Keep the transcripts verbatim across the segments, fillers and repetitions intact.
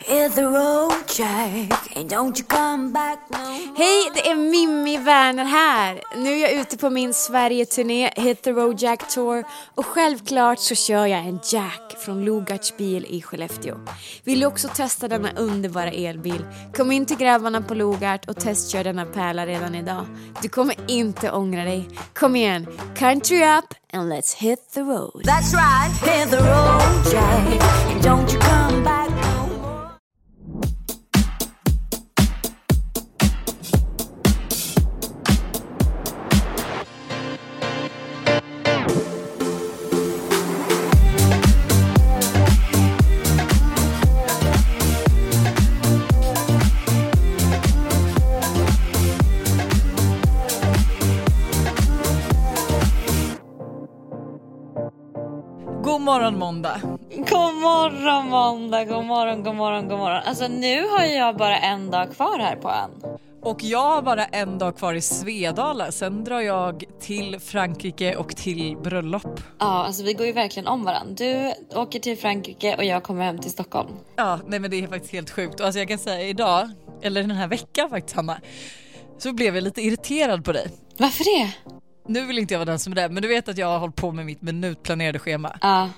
Hit the road, Jack, and don't you come back no more. Hej, det är Mimmi Werner här. Nu är jag ute på min Sverige-turné Hit the Road Jack Tour. Och självklart så kör jag en Jack från Logarts bil i Skellefteå. Vill du också testa denna underbara elbil? Kom in till grabbarna på Logart och testkör denna pärla redan idag. Du kommer inte ångra dig. Kom igen, country up and let's hit the road. That's right, hit the road, Jack, and don't you come back no more. God morgon måndag. God morgon måndag, god morgon, god morgon, god morgon. Alltså nu har jag bara en dag kvar här på ön. Och jag har bara en dag kvar i Svedala. Sen drar jag till Frankrike och till bröllop. Ja, alltså vi går ju verkligen om varandra. Du åker till Frankrike och jag kommer hem till Stockholm. Ja, nej men det är faktiskt helt sjukt. Och alltså jag kan säga idag, eller den här veckan faktiskt Hanna, så blev jag lite irriterad på dig. Varför det? Nu vill inte jag vara den som är där, men du vet att jag har hållit på med mitt minutplanerade schema. Ja.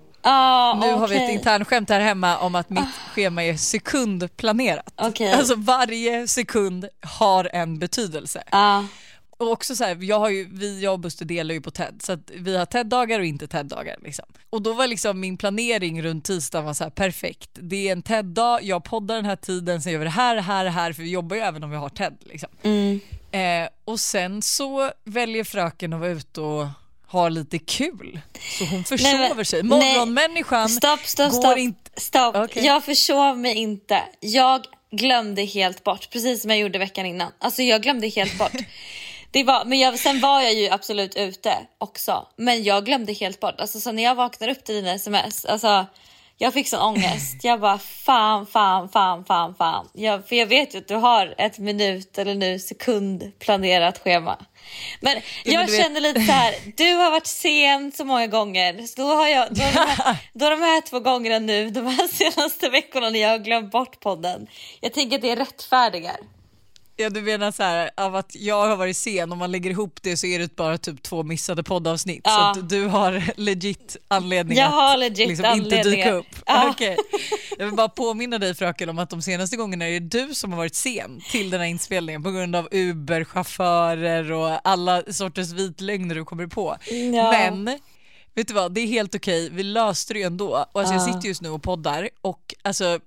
Ah, nu okay. har vi ett internskämt här hemma om att mitt ah. schema är sekundplanerat. Okay. Alltså varje sekund har en betydelse. Ah. Och också så här, jag har ju, vi jag och Buster delar ju på TED, så att vi har TED-dagar och inte TED-dagar liksom. Och då var liksom min planering runt tisdagen var så här perfekt. Det är en TED-dag, jag poddar den här tiden, sen gör vi det här, här, här, för vi jobbar ju även om vi har TED liksom. Mm. Eh, och sen så väljer fröken att vara ute och ha lite kul. Så hon försover nej, sig. Morgonmänniskan stopp, stopp, går stopp, inte... stopp. Okay. Jag försov mig inte. Jag glömde helt bort, precis som jag gjorde veckan innan. Alltså jag glömde helt bort. Det var, men jag, sen var jag ju absolut ute också. Men jag glömde helt bort. Alltså så när jag vaknar upp till dina sms, alltså jag fick sån ångest. Jag bara fan, fan, fan, fan, fan. Jag, för jag vet ju att du har ett minut eller nu sekund planerat schema. Men jag ja, men känner vet... lite så här, du har varit sen så många gånger. Så då har jag, då har de, här, då har de här två gångerna nu, de här senaste veckorna när jag har glömt bort podden. Jag tänker att det är rättfärdigar. Ja, du menar så här, av att jag har varit sen, om man lägger ihop det så är det bara typ två missade poddavsnitt. Ja. Så att du har legit anledning jag har att legit liksom inte dyka upp. Ja. Okay. Jag vill bara påminna dig fröken om att de senaste gångerna är det du som har varit sen till den här inspelningen på grund av Uber-chaufförer och alla sorters vitlögner du kommer på. Ja. Men vet du vad, det är helt okej. Vi löste det ju ändå. Och alltså, ja. jag sitter just nu och poddar och alltså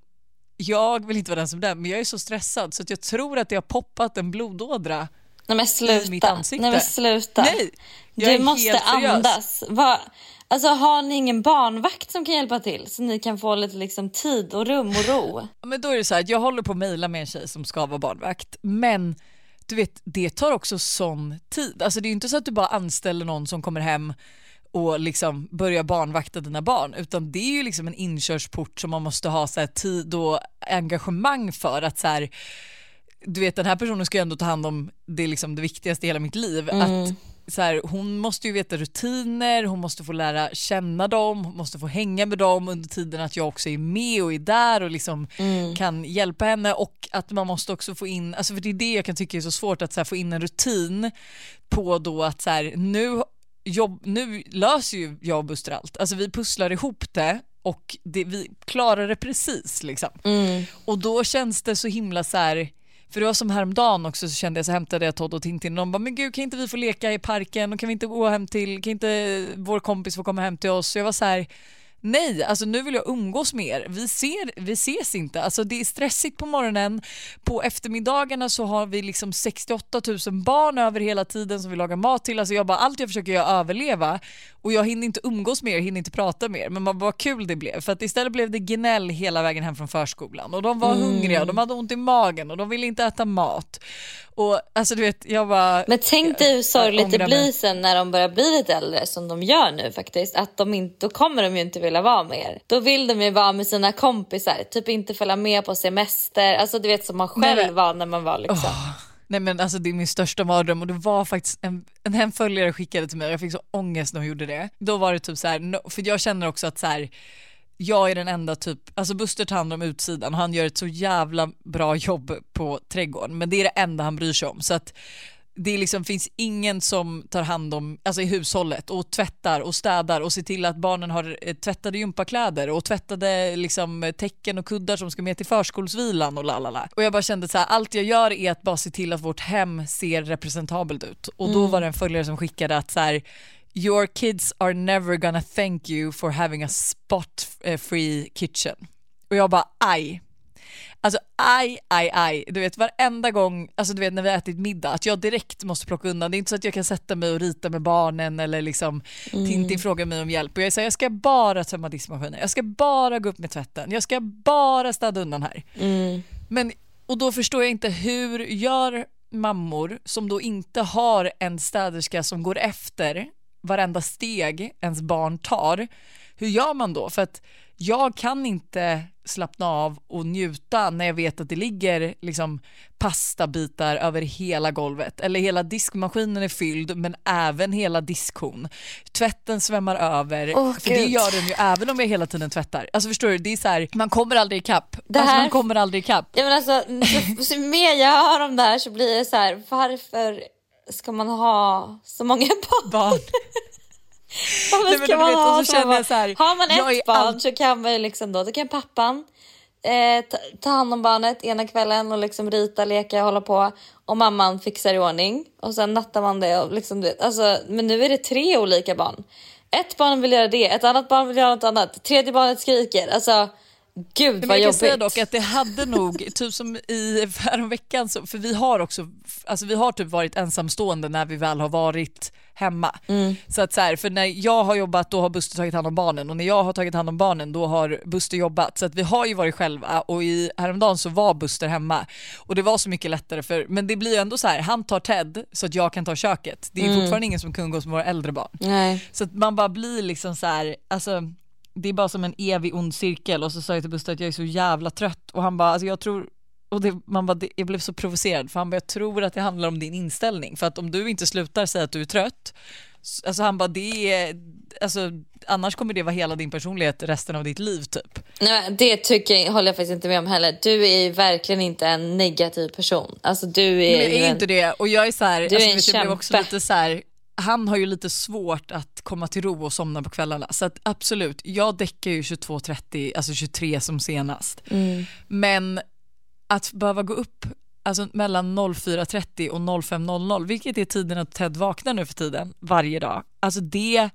jag vill inte vara den som den, men jag är så stressad så att jag tror att det har poppat en blodådra. Nej men sluta. I mitt ansikte. Nej men sluta. Nej, jag du måste andas. Va? Alltså har ni ingen barnvakt som kan hjälpa till så ni kan få lite liksom tid och rum och ro? Men då är det så här att jag håller på att mejla med en tjej som ska vara barnvakt, men du vet, det tar också sån tid. Alltså det är ju inte så att du bara anställer någon som kommer hem och liksom börja barnvakta dina barn, utan det är ju liksom en inkörsport som man måste ha så här tid och engagemang för att så här, du vet den här personen ska ju ändå ta hand om det, liksom det viktigaste i hela mitt liv. Mm. Att så här, hon måste ju veta rutiner, hon måste få lära känna dem, hon måste få hänga med dem under tiden att jag också är med och är där och liksom mm. kan hjälpa henne, och att man måste också få in, alltså för det är det jag kan tycka är så svårt, att så här, få in en rutin på då att så här, nu Jobb, nu löser ju jag och Buster allt. Alltså vi pusslar ihop det och det, vi klarar det precis liksom. Mm. Och då känns det så himla så här, för det var som häromdagen också, så kände jag så hämtade jag Todd och Tintin och de bara, men gud kan inte vi få leka i parken och kan vi inte gå hem till, kan inte vår kompis få komma hem till oss? Så jag var så här, nej, alltså nu vill jag umgås med er. Vi, ser, vi ses inte. Alltså det är stressigt på morgonen. På eftermiddagarna så har vi liksom sextioåtta tusen barn över hela tiden som vi lagar mat till. Alltså jag bara, allt jag försöker göra överleva. Och jag hinner inte umgås med er, hinner inte prata med er. Men vad kul det blev. För att istället blev det gnäll hela vägen hem från förskolan. Och de var mm. hungriga och de hade ont i magen och de ville inte äta mat. Och alltså du vet, jag bara... Men tänk dig hur sorgligt det blir mig. sen när de börjar bli lite äldre, som de gör nu faktiskt. Att de inte, då kommer de ju inte vilja vara med er. Då vill de ju vara med sina kompisar. Typ inte följa med på semester. Alltså du vet som man själv Nej, var när man var liksom... Oh. Nej men alltså det är min största mardröm, och det var faktiskt en, en hemföljare skickade till mig och jag fick så ångest när hon gjorde det. Då var det typ så här, no, för jag känner också att så här, jag är den enda typ, alltså Buster tar hand om utsidan, han gör ett så jävla bra jobb på trädgården, men det är det enda han bryr sig om, så att det liksom finns ingen som tar hand om, alltså i hushållet, och tvättar och städar och ser till att barnen har tvättade gympakläder och tvättade liksom täcken och kuddar som ska med till förskolsvilan och lalala. Och jag bara kände så här, allt jag gör är att bara se till att vårt hem ser representabelt ut. Och då mm. var det en följare som skickade att så här, your kids are never gonna thank you for having a spot free kitchen. Och jag bara, aj. Alltså aj, aj, aj. Du vet, varenda gång, alltså du vet när vi har ätit middag, att jag direkt måste plocka undan. Det är inte så att jag kan sätta mig och rita med barnen eller liksom mm. Tintin frågar mig om hjälp. Och jag säger, jag ska bara tömma diskmaskinen. Jag ska bara gå upp med tvätten. Jag ska bara städa undan här. Mm. Men, och då förstår jag inte, hur gör mammor som då inte har en städerska som går efter varenda steg ens barn tar? Hur gör man då? För att jag kan inte slappna av och njuta när jag vet att det ligger liksom pastabitar över hela golvet, eller hela diskmaskinen är fylld, men även hela diskhon. Tvätten svämmar över, oh, för Gud. Det gör den ju även om jag hela tiden tvättar. Alltså förstår du, det är så här, man kommer aldrig ikapp. Det här... Alltså man kommer aldrig ikapp. Ja, men alltså, så, så mer jag hör om det här så blir det så här, varför ska man ha så många barn? barn. Nej, men man vet, ha, så känner jag så här, har man ett barn all... så kan man liksom då, då kan pappan eh, ta, ta hand om barnet ena kvällen och liksom rita, leka, hålla på, och mamman fixar i ordning och sen nattar man det och liksom, alltså, men nu är det tre olika barn. Ett barn vill göra det, ett annat barn vill göra något annat, tredje barnet skriker, alltså gud vad jobbigt. Jag kan säga dock att det hade nog typ som i häromveckan, så, för vi har också, alltså vi har typ varit ensamstående när vi väl har varit hemma. Mm. Så att så här, för när jag har jobbat då har Buster tagit hand om barnen, och när jag har tagit hand om barnen då har Buster jobbat. Så att vi har ju varit själva, och i häromdagen så var Buster hemma och det var så mycket lättare, för men det blir ju ändå så här, han tar Ted så att jag kan ta köket. Det är mm. fortfarande ingen som kan umgås med våra äldre barn. Nej. Så att man bara blir liksom så här, alltså det är bara som en evig ond cirkel. Och så sa jag till Buster att jag är så jävla trött, och han bara, alltså jag tror, och det, man bara, det, jag blev så provocerad, för han bara, jag tror att det handlar om din inställning, för att om du inte slutar säga att du är trött, alltså han bara, det är, alltså annars kommer det vara hela din personlighet resten av ditt liv typ. Nej, det tycker jag, håller jag faktiskt inte med om heller. Du är ju verkligen inte en negativ person. Alltså du är, men är en, inte det, och jag är så här, du är alltså, en jag blev också lite så här, han har ju lite svårt att komma till ro och somna på kvällarna. Så att absolut, jag däckar ju tjugotvå trettio, alltså tjugotre som senast. Mm. Men att behöva gå upp alltså mellan fyra trettio och fem, vilket är tiden att Ted vaknar nu för tiden, varje dag. Alltså det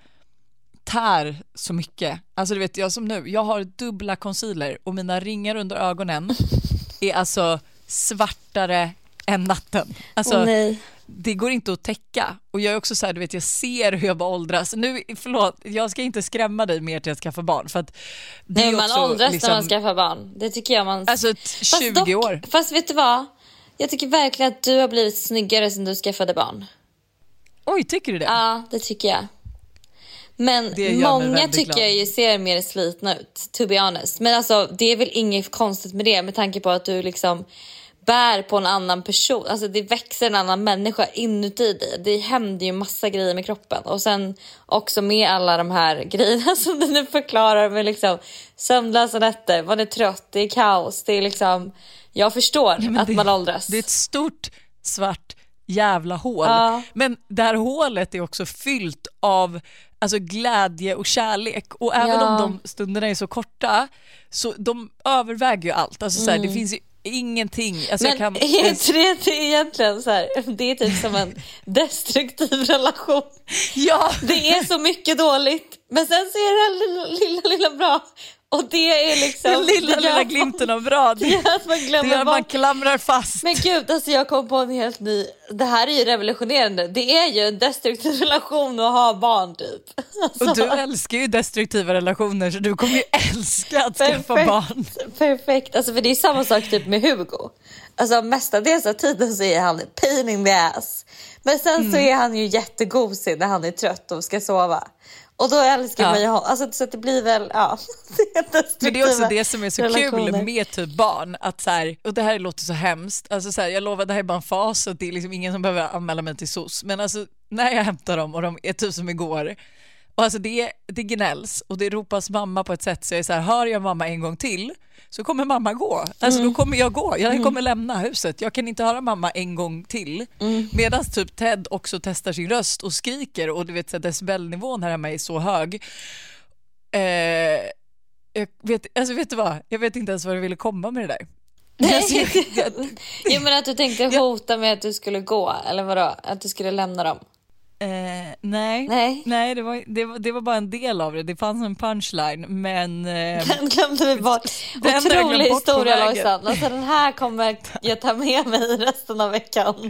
tär så mycket. Alltså du vet, jag som nu, jag har dubbla concealer och mina ringar under ögonen är alltså svartare än natten. Alltså oh, nej. Det går inte att täcka. Och jag är också så här, du vet, jag ser hur jag bara åldras. Nu, förlåt, jag ska inte skrämma dig mer till att skaffa barn, för att det nej, är man också, åldras liksom, när man skaffar barn. Det tycker jag man... Alltså tjugo fast dock, år. Fast vet du vad? Jag tycker verkligen att du har blivit snyggare sedan du skaffade barn. Oj, tycker du det? Ja, det tycker jag. Men många tycker glad. jag ju ser mer slitna ut, to be honest. Men alltså, det är väl inget konstigt med det, med tanke på att du liksom bär på en annan person. Alltså det växer en annan människa inuti dig. Det händer ju massa grejer med kroppen. Och sen också med alla de här grejerna som du nu förklarar, med liksom sömnlösa nätter, man är trött, det är kaos, det är liksom, jag förstår ja, att det, man åldras. Det är ett stort svart jävla hål. Ja. Men det här hålet är också fyllt av alltså glädje och kärlek, och även ja. om de stunderna är så korta, så de överväger ju allt. Alltså så här, mm. det finns ju ingenting. Alltså men jag kan... är det egentligen så här, det är typ som en destruktiv relation. Ja. Det är så mycket dåligt, men sen så är det lilla, lilla, lilla bra. Och det är liksom den lilla, lilla man, glimten av bra. Det, det är att man glömmer det är att man klamrar fast. Men gud, alltså jag kom på en helt ny. Det här är ju revolutionerande. Det är ju en destruktiv relation att ha barn typ. Alltså. Och du älskar ju destruktiva relationer, så du kommer ju älska att perfekt, skaffa barn. Perfekt, alltså för det är samma sak typ med Hugo. Alltså mestadels av tiden så är han pain in the ass. Men sen mm. så är han ju jättegosig när han är trött och ska sova. Och då älskar ja. man ju honom. Alltså, så att det blir väl, ja. Men det är också det som är så relationer. Kul med typ barn. Att så här, och det här låter så hemskt. Alltså så här, jag lovar, det här är bara en fas. Och det är liksom ingen som behöver anmäla mig till S O S. Men alltså, när jag hämtar dem och de är typ som igår. Och alltså det, det gnälls och det ropas mamma på ett sätt så jag är så här, hör jag mamma en gång till så kommer mamma gå. Alltså mm. då kommer jag gå. Jag kommer mm. lämna huset. Jag kan inte höra mamma en gång till. Mm. Medan typ Ted också testar sin röst och skriker och du vet så decibelnivån här hemma är så hög. Eh, jag vet, alltså vet du vad? Jag vet inte ens vad du ville komma med det där. Alltså, jag, jag, jag menar att du tänkte hota med att du skulle gå eller vadå? Att du skulle lämna dem. Eh, nej, nej, nej det, var, det, var, det var bara en del av det. Det fanns en punchline, men... Eh, den glömde vi bort. Otrolig historia, Lojsan. Alltså, den här kommer jag ta med mig resten av veckan.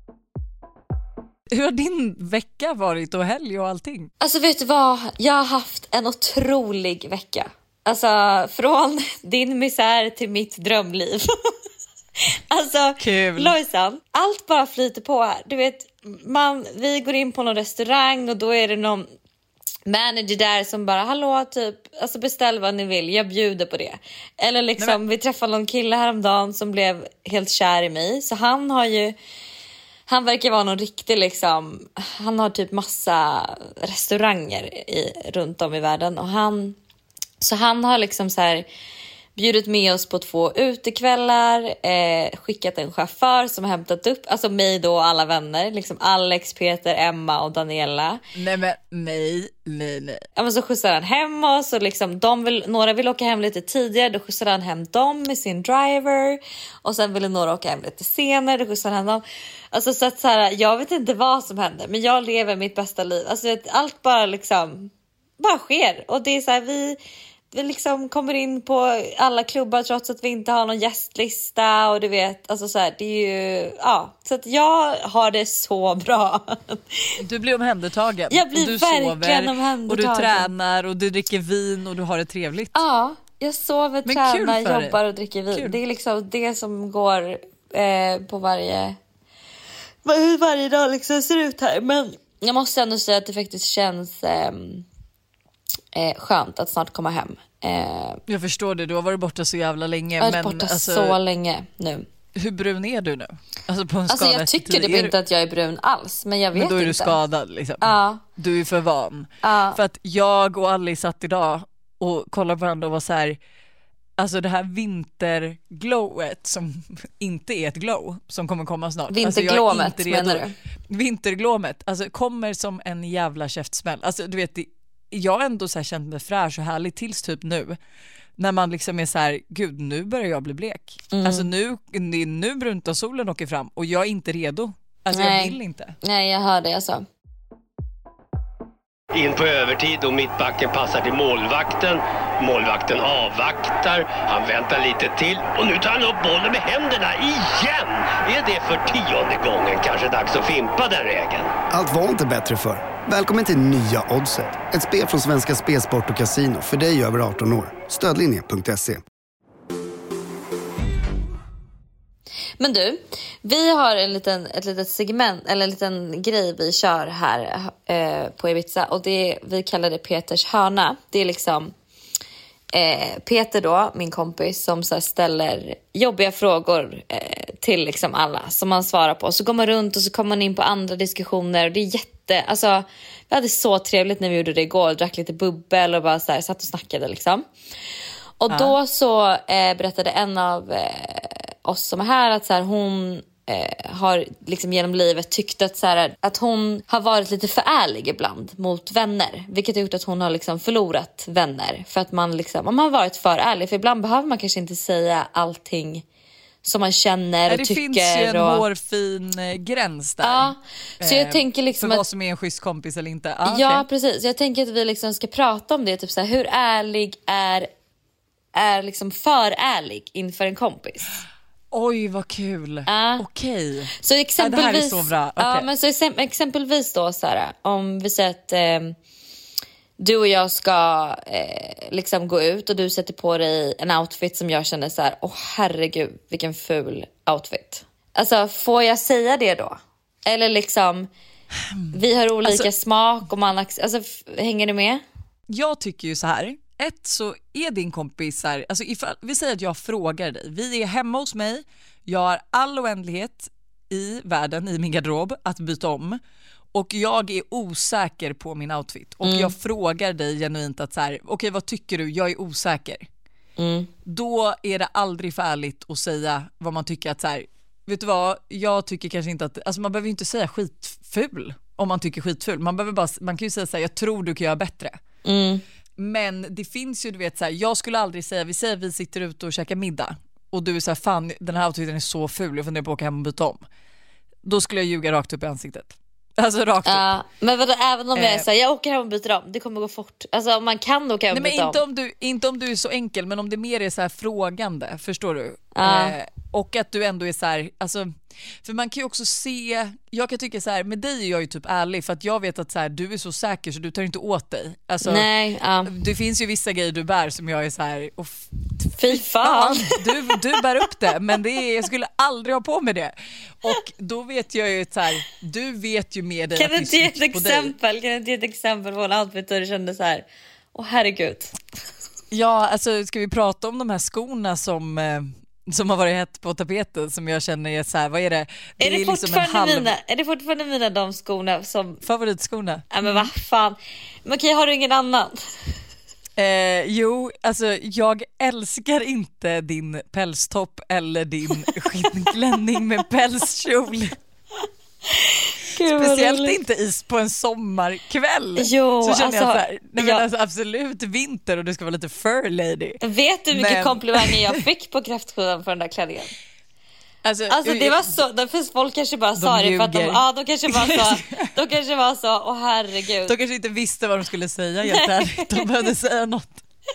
Hur har din vecka varit och helg och allting? Alltså vet du vad? Jag har haft en otrolig vecka. Alltså från din misär till mitt drömliv. Alltså, kul. Lojsan, allt bara flyter på här. Du vet, man, vi går in på någon restaurang och då är det någon manager där som bara, hallå, typ, alltså beställ vad ni vill, jag bjuder på det. Eller liksom, Nej, men... vi träffade någon kille häromdagen som blev helt kär i mig. Så han har ju, han verkar vara någon riktig liksom, han har typ massa restauranger i, runt om i världen. Och han, så han har liksom så här bjudit med oss på två utekvällar, eh, skickat en chaufför som har hämtat upp, alltså mig då och alla vänner, liksom Alex, Peter, Emma och Daniela. Nej men nej, nej, nej. Ja, men så skjutsar han hem oss och liksom de vill, några vill åka hem lite tidigare, då skjutsar han hem dem med sin driver och sen ville några åka hem lite senare, då skjutsar han dem. Alltså så att så här, jag vet inte vad som händer, men jag lever mitt bästa liv. Alltså allt bara liksom bara sker och det är så här, vi Vi liksom kommer in på alla klubbar trots att vi inte har någon gästlista och du vet, alltså så här, det är ju, ja, så att jag har det så bra. Du blir omhändertagen. Jag blir och du verkligen sover, omhändertagen. och du tränar och du dricker vin och du har det trevligt. Ja, jag sover, Men tränar, jobbar och dricker vin. Kul. Det är liksom det som går eh, på varje, hur varje dag liksom ser ut här. Men jag måste ändå säga att det faktiskt känns... Eh, Eh, skönt att snart komma hem. Eh, jag förstår det, du har varit borta så jävla länge. Jag har varit varit borta alltså, så länge nu. Hur brun är du nu? Alltså, på en alltså skala jag tycker till, typ inte att jag är brun alls. Men jag vet inte. Men då är du inte. skadad liksom. Ja. Du är för van. Ja. För att jag och Alice satt idag och kollade på varandra och var så här. Alltså det här vinterglowet som inte är ett glow som kommer komma snart. Vinterglåmet alltså, menar du? Vinterglåmet, alltså kommer som en jävla käftsmäll. Alltså du vet, jag har ändå så här känt mig fräsch och härlig tills typ nu. När man liksom är så här, gud nu börjar jag bli blek. Mm. Alltså nu, nu bruntar solen åker fram och jag är inte redo. Alltså Nej. jag vill inte. Nej, jag hör det alltså. In på övertid och mittbacken passar till målvakten. Målvakten avvaktar. Han väntar lite till. Och nu tar han upp bollen med händerna igen. Är det för tionde gången kanske dags att fimpa den regeln? Allt var inte bättre för. Välkommen till nya Oddset. Ett spel från Svenska Spelsport och Casino för dig över arton år. Stödlinje punkt se. Men du, vi har en liten, ett litet segment eller en liten grej vi kör här eh, på Ibiza och det, vi kallar det Peters hörna. Det är liksom eh, Peter då, min kompis, som så här ställer jobbiga frågor eh, till liksom alla som man svarar på. Så går man runt och så kommer man in på andra diskussioner och det är jätte, alltså vi hade så trevligt när vi gjorde det igår, drack lite bubbel och bara så här, satt och snackade liksom. Och ja. Då så eh, berättade en av eh, oss som är här att så här, hon eh, har liksom genom livet tyckt att, så här, att hon har varit lite för ärlig ibland mot vänner. Vilket har gjort att hon har liksom förlorat vänner. För att man liksom, om man har varit för ärlig. För ibland behöver man kanske inte säga allting som man känner och det tycker. Det finns ju en och... hårfin eh, gräns där. Ja, så jag eh, tänker liksom för att... vad som är en schysst kompis eller inte. Ah, ja, okay. precis. Jag tänker att vi liksom ska prata om det. Typ så här, hur ärlig är, är liksom för ärlig inför en kompis? Oj, vad kul. Uh, Okej. Okay. Så exempelvis, ja, det här är så bra. Okay. Ja, men så exempelvis då så här, om vi säger att eh, du och jag ska eh, liksom gå ut och du sätter på dig en outfit som jag känner så här, åh herregud, vilken ful outfit. Alltså, får jag säga det då? Eller liksom, vi har olika alltså, smak och man, alltså, hänger du med? Jag tycker ju så här. Ett, så är din kompis här, alltså ifall, vi säger att jag frågar dig, vi är hemma hos mig, jag har all oändlighet i världen, i min garderob att byta om och jag är osäker på min outfit och Mm. jag frågar dig genuint att så här, okej okay, vad tycker du? Jag är osäker. Mm. Då är det aldrig för ärligt att säga vad man tycker att så här, vet du vad, jag tycker kanske inte att, alltså man behöver ju inte säga skitful om man tycker skitful. Man behöver bara, man kan ju säga så här, jag tror du kan göra bättre. Mm. Men det finns ju, du vet så här, jag skulle aldrig säga, vi säger vi sitter ute och käkar middag och du är så här, fan den här outfiten är så ful, jag funderar på att åka hem och byta om. Då skulle jag ljuga rakt upp i ansiktet. Alltså rakt upp. Ja, men vadå, även om jag är Eh. så här, jag åker hem och byter om, det kommer gå fort. Alltså om man kan åka hem och Nej, men byta inte om. om, du, inte om du är så enkel, men om det mer är så här frågande, förstår du? Ja. Eh, och att du ändå är så här, alltså, för man kan ju också se, jag kan tycka så här, med dig är jag ju typ ärlig för att jag vet att så här, du är så säker så du tar inte åt dig. Alltså, Nej, ja. det finns ju vissa grejer du bär som jag är så här, och f- Fy fan. du, du bär upp det, men det är, jag skulle aldrig ha på med det. Och då vet jag ju så här, du vet ju med dig Kan att du det är inte ge ett snyggt på dig. exempel? Kan du inte ge ett exempel på en outfit där du kände så här, åh herregud. Ja, alltså ska vi prata om de här skorna som, eh, som har varit hett på tapeten som jag känner är så här, vad är det? Det är, det liksom fortfarande halv... mina, är det fortfarande mina de skorna som, favoritskorna? ja men vad fan. Men okej, har du ingen annan? Eh, jo, alltså jag älskar inte din pälstopp eller din skinnklänning med pälskjol. Gud, vad Speciellt roligt. inte is på en sommarkväll. Jo, så känner alltså, jag så här, nej men ja. alltså absolut vinter och du ska vara lite fur lady. Vet du hur mycket Men- komplimanger jag fick på kräftskivan för den där klänningen? Alltså, Alltså det var så, de finns folk kanske bara sa det för att de, ljuger. ja, de kanske bara sa, de kanske var så, åh herregud. De kanske inte visste vad de skulle säga helt ärligt. De behövde säga något.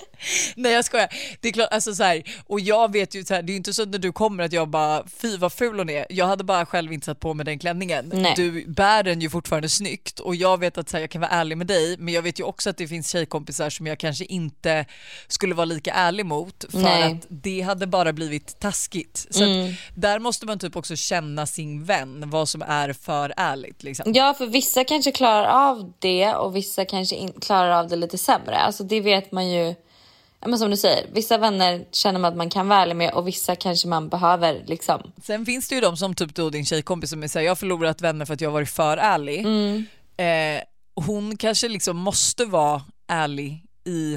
Nej jag skojar. Det är klart, alltså så här, och jag vet ju så här, det är ju inte så när du kommer att jag bara, fy vad ful hon är. Jag hade bara själv inte satt på mig den klänningen. Nej. Du bär den ju fortfarande snyggt och jag vet att så här, jag kan vara ärlig med dig, men jag vet ju också att det finns tjejkompisar som jag kanske inte skulle vara lika ärlig mot för Nej. att det hade bara blivit taskigt. Så Mm. att där måste man typ också känna sin vän, vad som är för ärligt liksom. Ja, för vissa kanske klarar av det och vissa kanske in, klarar av det lite sämre. Alltså det vet man ju. Ja, men som du säger, vissa vänner känner man att man kan vara ärlig med och vissa kanske man behöver liksom. Sen finns det ju de som typ då din tjejkompis som säger jag har förlorat vänner för att jag har varit för ärlig. Mm. Eh, hon kanske liksom måste vara ärlig i,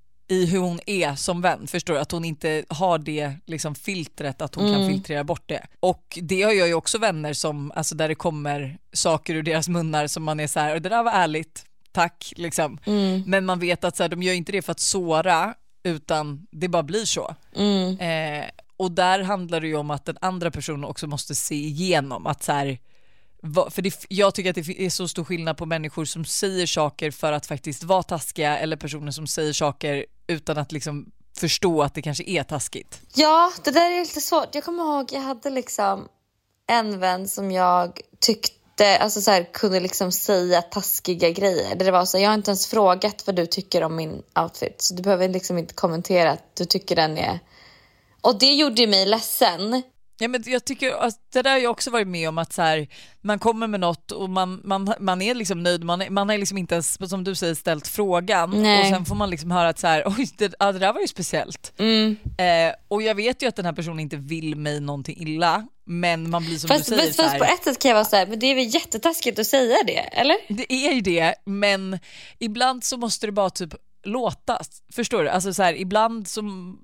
i hur hon är som vän. Förstår du? Att hon inte har det liksom filtret att hon Mm. kan filtrera bort det. Och det har jag ju också vänner som, alltså där det kommer saker ur deras munnar som man är så här, det där var ärligt, tack liksom. Mm. Men man vet att så här, de gör inte det för att såra utan det bara blir så. Mm. Eh, och där handlar det ju om att den andra personen också måste se igenom att så här, va, för det, jag tycker att det är så stor skillnad på människor som säger saker för att faktiskt vara taskiga eller personer som säger saker utan att liksom förstå att det kanske är taskigt. Ja, det där är lite svårt. Jag kommer ihåg, jag hade liksom en vän som jag tyckte, alltså så här, kunde liksom säga taskiga grejer. Där det var så här, jag har inte ens frågat vad du tycker om min outfit. Så du behöver liksom inte kommentera att du tycker den är. Och det gjorde mig ledsen. Ja, men jag tycker alltså, det där har jag också varit med om att så här, man kommer med något och man, man, man är liksom nöjd, man, är, man har liksom inte ens, som du säger, ställt frågan. Nej. Och sen får man liksom höra att så här, oj, det, ja, det där var ju speciellt. Mm. Eh, och jag vet ju att den här personen inte vill mig någonting illa, men man blir som Fast, du säger fast, så fast här, på ett sätt kan jag vara så här, men det är väl jättetaskigt att säga det, eller? det är ju det, men ibland så måste det bara typ låtas, förstår du? Alltså så här, ibland som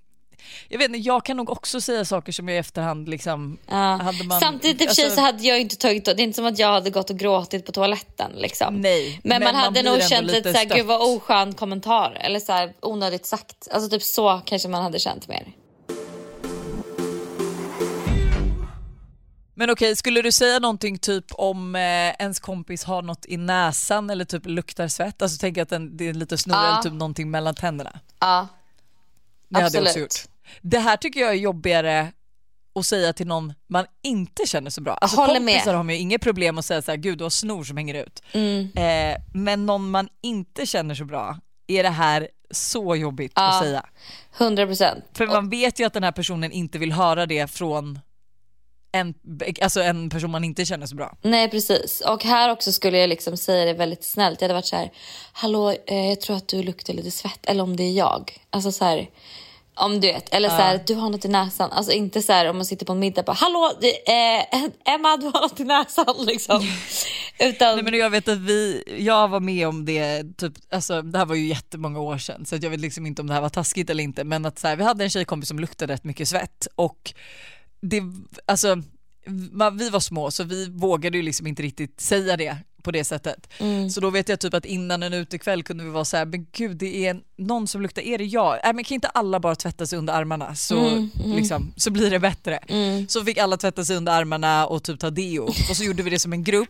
jag vet inte, jag kan nog också säga saker som jag i efterhand liksom Ja. hade man, Samtidigt i och för sig alltså, så hade jag inte tagit, det är inte som att jag hade gått och gråtit på toaletten liksom. nej, Men, man hade blir nog ändå känt lite såhär, stött. gud vad oskön kommentar. Eller såhär onödigt sagt. Alltså typ så kanske man hade känt mer. Men okej, skulle du säga någonting typ om eh, ens kompis har något i näsan eller typ luktar svett? Alltså tänk att den, det är lite snurr Ja. eller typ någonting mellan tänderna. Ja, Det hade jag också absolut. gjort. Det här tycker jag är jobbigare att säga till någon man inte känner så bra. Alltså Håller kompisar med. har man ju inget problem att säga så här, gud du har snor som hänger ut. Mm. Eh, men någon man inte känner så bra är det här så jobbigt Ja. att säga. hundra procent. För man vet ju att den här personen inte vill höra det från en, alltså en person man inte känner så bra. Nej precis. Och här också skulle jag liksom säga det väldigt snällt. Jag hade varit så här, hallå eh, jag tror att du luktar lite svett. Eller om det är jag. Alltså så här, Om du vet, eller så här, du har något i näsan. Alltså inte så här om man sitter på en middag bara, hallå, eh, Emma, du har något i näsan liksom. Utan... Nej, men jag vet att vi, jag var med om det typ, alltså det här var ju jättemånga år sedan, så att jag vet liksom inte om det här var taskigt eller inte, men att så här, vi hade en tjejkompis som luktade rätt mycket svett och det, alltså vi var små så vi vågade ju liksom inte riktigt säga det på det sättet. Mm. Så då vet jag typ att innan en utekväll kunde vi vara så här, men gud, det är någon som luktar, är det jag? Nej, men kan inte alla bara tvätta sig under armarna så, mm, mm. Liksom, så blir det bättre. Mm. Så fick alla tvätta sig under armarna och typ ta deo. Och så gjorde vi det som en grupp.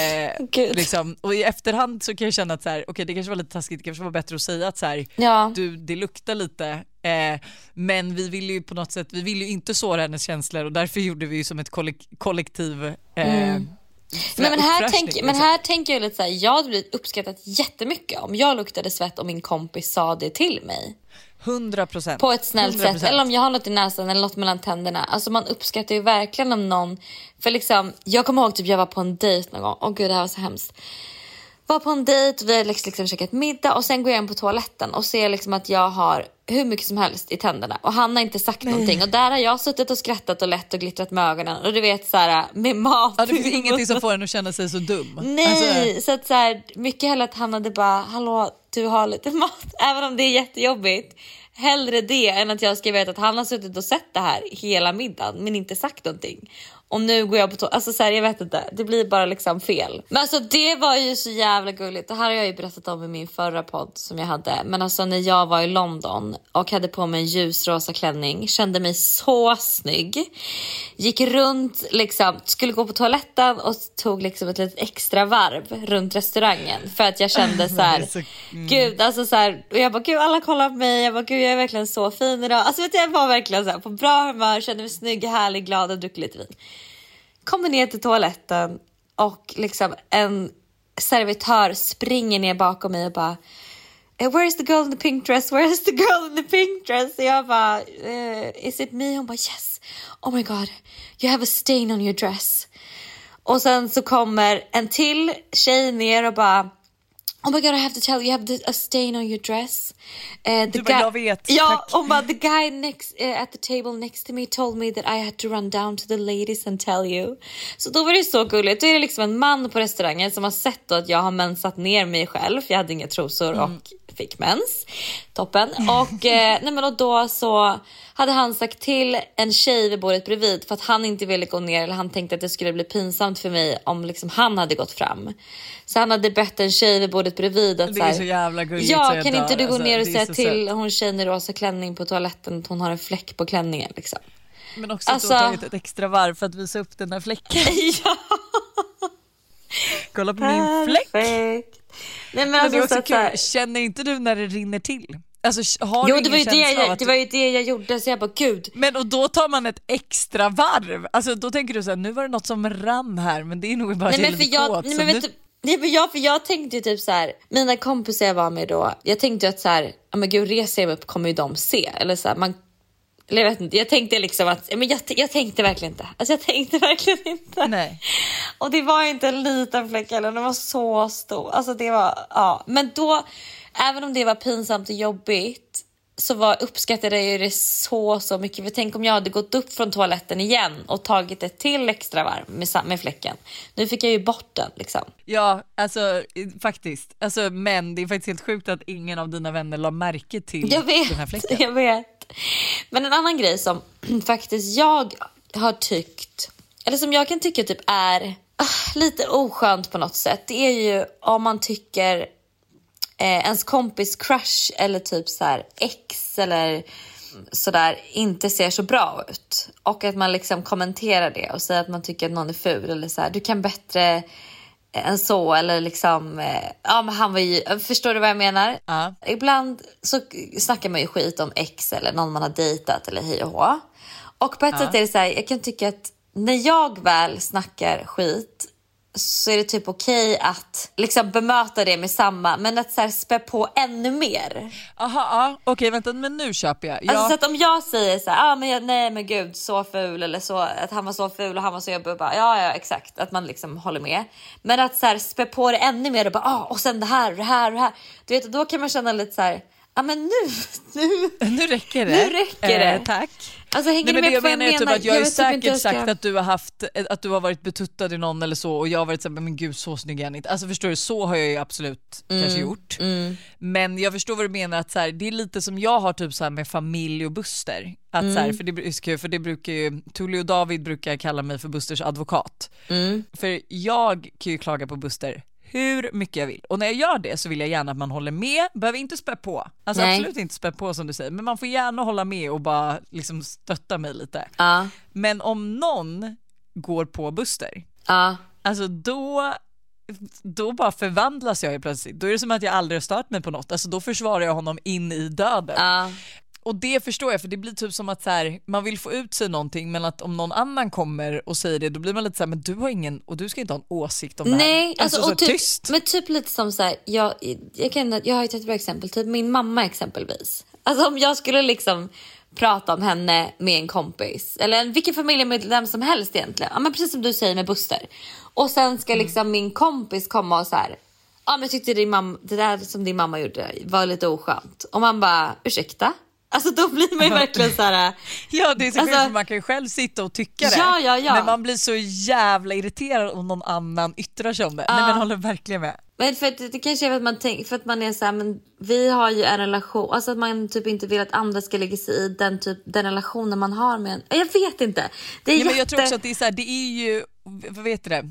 Eh, liksom. Och i efterhand så kan jag känna att så här, okay, det kanske var lite taskigt, det kanske var bättre att säga att så här, ja. du, det luktar lite. Eh, men vi ville ju på något sätt, vi ville ju inte såra hennes känslor och därför gjorde vi ju som ett kollek- kollektiv eh, mm. Men, men, här tänk, liksom. men här tänker jag lite så här, jag hade blivit uppskattat jättemycket om jag luktade svett och min kompis sa det till mig. hundra procent På ett snällt hundra procent sätt. Eller om jag har något i näsan eller något mellan tänderna. Alltså man uppskattar ju verkligen om någon. För liksom, jag kommer ihåg typ jag var på en dejt någon gång. Åh gud, det här var så hemskt. Var på en dejt och vi hade liksom, liksom käkat middag. Och sen går jag in på toaletten och ser liksom att jag har hur mycket som helst i tänderna. Och han har inte sagt Nej. någonting. Och där har jag suttit och skrattat och lätt och glittrat med ögonen. Och du vet så här, med mat. Ja, det finns ingenting som får en att känna sig så dum. Nej, alltså... så att så här, mycket hellre att han hade bara, hallå, du har lite mat. Även om det är jättejobbigt. Hellre det än att jag ska veta att han har suttit och sett det här hela middagen men inte sagt någonting. Och nu går jag på to- alltså så här, jag vet inte, det blir bara liksom fel. Men alltså det var ju så jävla gulligt. Det här har jag ju berättat om i min förra podd som jag hade. Men alltså när jag var i London och hade på mig en ljusrosa klänning, kände mig så snygg. Gick runt liksom, skulle gå på toaletten och tog liksom ett litet extra varv runt restaurangen för att jag kände så här, så, mm. gud, alltså så här, och jag bara gud, alla kollar på mig. Jag bara gud, jag är verkligen så fin idag. Alltså vet du, jag var verkligen så här på bra humör, kände mig snygg, härlig, glad och druckit lite vin. Kommer ner till toaletten och liksom en servitör springer ner bakom mig och bara, where's the girl in the pink dress? Where's the girl in the pink dress? Och jag bara, uh, is it me? Hon bara, yes. Oh my god, you have a stain on your dress. Och sen så kommer en till tjej ner och bara, oh my god, I have to tell you, you have the, a stain on your dress. Uh, the du bara, guy, jag vet. Ja, och bara, the guy next uh, at the table next to me told me that I had to run down to the ladies and tell you. Så då var det så gulligt. Då är det liksom en man på restaurangen som har sett då att jag har mensat ner mig själv. För jag hade inga trosor mm. och fick mens. Toppen. Och, eh, nej men och då så hade han sagt till en tjej vid bordet bredvid för att han inte ville gå ner, eller han tänkte att det skulle bli pinsamt för mig om liksom han hade gått fram. Så han hade bett en tjej vid bordet bredvid att det är så, så jävla gulligt. Ja, kan inte du gå alltså, ner och säga till hon tjejen i rosa klänning på toaletten att hon har en fläck på klänningen liksom. Men också alltså... att du har tagit ett extra varv för att visa upp den här fläcken. Ja. Kolla på min fläck. Perfekt. Nej, men, men alltså, det är också så kul. Här... Känner inte du när det rinner till? Alltså, har jo, du det var, ju det, jag, att... det var ju det jag gjorde, så jag bara, gud. Men och då tar man ett extra varv. Alltså då tänker du så här, nu var det något som rann här, men det är nog bara nej, men lite jag, kåt. Nej, men vet nu... du, nej, men jag, för jag tänkte ju typ så här, mina kompisar jag var med då, jag tänkte ju att så här, ja men gud, reser jag mig upp kommer ju de se. Eller så här, man, eller jag vet inte, jag tänkte liksom att, men jag, jag tänkte verkligen inte. Alltså jag tänkte verkligen inte. Nej. Och det var inte en liten fläck eller, den var så stor. Alltså det var, ja. Men då, även om det var pinsamt och jobbigt, så var, uppskattade jag det så så mycket. För tänk om jag hade gått upp från toaletten igen och tagit ett till extra varv med, med fläcken. Nu fick jag ju bort den liksom. Ja, alltså faktiskt. Alltså, men det är faktiskt helt sjukt att ingen av dina vänner la märke till jag vet, den här fläcken. Jag vet. Men en annan grej som faktiskt jag har tyckt, eller som jag kan tycka typ är uh, lite oskönt på något sätt. Det är ju om man tycker Eh, ens kompis crush eller typ så här ex eller sådär inte ser så bra ut. Och att man liksom kommenterar det och säger att man tycker att någon är ful eller så här, du kan bättre än så, eller liksom eh, ja men han var ju, förstår du vad jag menar? Uh. Ibland så snackar man ju skit om ex eller någon man har dejtat eller hej och hå. Och på ett uh. sätt är det så här, jag kan tycka att när jag väl snackar skit så är det typ okej att liksom bemöta det med samma, men att så här spä på ännu mer. Aha, ja, okej, vänta, men nu köper jag. Alltså, så att om jag säger så här, ah, men jag, nej men gud, så ful, eller så, att han var så ful och han var så jobbig, bara, ja ja exakt, att man liksom håller med. Men att så här spä på det ännu mer och bara, ah, och sen det här och det här och det här. Du vet, då kan man känna lite så här, Ja men nu, nu, nu räcker det. Nu räcker det. Eh, tack. Alltså hänger Nej, du men med det på jag vad jag menar är menar? typ att jag, jag har vet typ inte säkert hur jag ska- sagt att du har haft att du har varit betuttad i någon eller så och jag har varit så här, men gud så snygg är han inte. Alltså förstår du, så har jag ju absolut Mm, kanske gjort. mm. Men jag förstår vad du menar att så här, det är lite som jag har typ så här med familj och Buster. Att Mm. så här, för det är så kul, för det brukar ju Tully och David brukar kalla mig för Busters advokat. Mm. För jag kan ju klaga på Buster hur mycket jag vill. Och när jag gör det så vill jag gärna att man håller med. Behöver inte spä på. Alltså Nej. absolut inte spä på som du säger. Men man får gärna hålla med och bara liksom stötta mig lite. Ja, Men om någon går på Buster, ja. alltså då då bara förvandlas jag ju plötsligt. Då är det som att jag aldrig har stört mig på något. Alltså då försvarar jag honom in i döden. Ja. Och det förstår jag, för det blir typ som att så här, man vill få ut sig någonting, men att om någon annan kommer och säger det, då blir man lite så här, men du har ingen, och du ska inte ha en åsikt om det här. Nej, alltså, så och typ, tyst. men typ lite som så här, jag, jag, kan, jag har ju ett jättebra exempel, typ min mamma exempelvis. Alltså om jag skulle liksom prata om henne med en kompis, eller vilken familjemedlem som helst egentligen. Ja, men precis som du säger med Buster. Och sen ska liksom mm. min kompis komma och så här, ja men jag tyckte din mamma, det där som din mamma gjorde var lite oskönt. Och man bara, ursäkta? Alltså då blir man ju verkligen så här. Ja, det är så alltså, kul, för man kan ju själv sitta och tycka det. Ja, ja, ja. Men man blir så jävla irriterad om någon annan yttrar sig om det. Ja. Nej, men håller verkligen med. Men för att det kanske är för att man tänker, för att man är så här, men vi har ju en relation, alltså att man typ inte vill att andra ska lägga sig i den typ den relationen man har med en. Jag vet inte. Det är ja, jätte... men jag tror också att det är så här, det är ju, vad vet du det?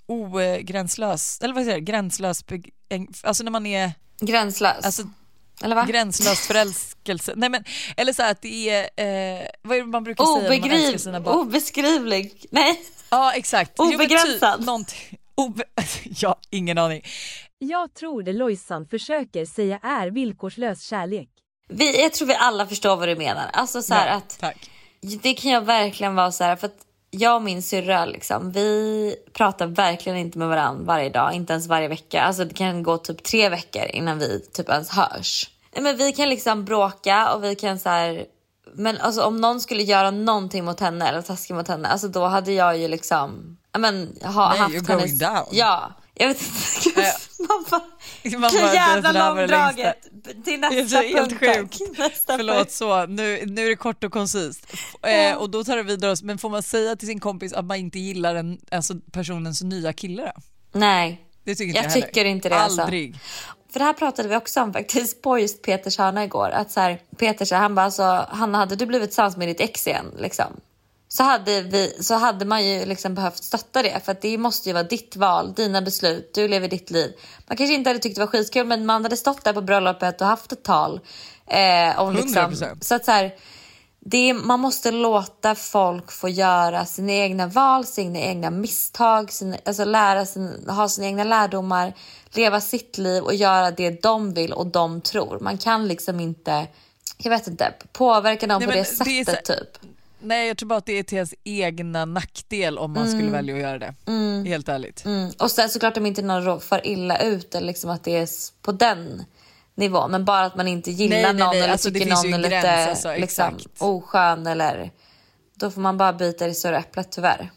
Ogränslös, eller vad säger jag? Gränslös, alltså när man är gränslös. alltså eller va? Gränslös förälskelse. Nej men eller så här att det är eh, vad är det man brukar säga när man älskar sina barn? Obeskrivlig. Nej. Ja, exakt. Obegränsad. Jo, typ, Obe... ja, ingen aning. Jag tror det Lojsan försöker säga är villkorslös kärlek. Vi, jag tror vi alla förstår vad du menar. Alltså så här Nej, att tack. Det kan jag verkligen vara så här, för att jag och min syrra liksom, vi pratar verkligen inte med varandra varje dag, inte ens varje vecka. Alltså det kan gå typ tre veckor innan vi typ ens hörs. Men vi kan liksom bråka och vi kan så här, men alltså om någon skulle göra någonting mot henne eller taskigt mot henne, alltså då hade jag ju liksom, ja men ha, Nej, haft you're hennes, going down. ja, jag vet inte. Äh, man bara, man bara, så jävla det här var det långdraget till nästa Det är helt punkt. sjukt. Nästa Förlåt punkt. så, nu, nu är det kort och koncist. Eh, och då tar det vidare, men får man säga till sin kompis att man inte gillar en, alltså personens nya kille då? Nej, Det tycker inte jag jag heller. tycker inte det. Aldrig. Alltså. För det här pratade vi också om faktiskt på just Peters hörna igår. Att så här, Peter så här, han bara, alltså, han hade du blivit tillsammans med ditt ex igen liksom. Så hade, vi, så hade man ju liksom behövt stötta det. För att det måste ju vara ditt val, dina beslut, du lever ditt liv. Man kanske inte hade tyckt det var skitkul, men man hade stått där på bröllopet och haft ett tal. Eh, om liksom, hundra procent. så att så här, det, man måste låta folk få göra sina egna val, sina egna misstag, sina, alltså lära sin, ha sina egna lärdomar, leva sitt liv och göra det de vill och de tror. Man kan liksom inte, jag vet inte, påverka dem. Nej, på det sättet det så, typ. Nej, jag tror bara att det är till ens egna nackdel om man mm. skulle välja att göra det. Mm. Helt ärligt. Mm. Och sen såklart om inte någon far illa ut eller liksom att det är på den nivå, men bara att man inte gillar nej, nej, någon nej. eller alltså, tycker någon är lite gräns, alltså, liksom, oskön eller då får man bara byta det sura äpplet tyvärr.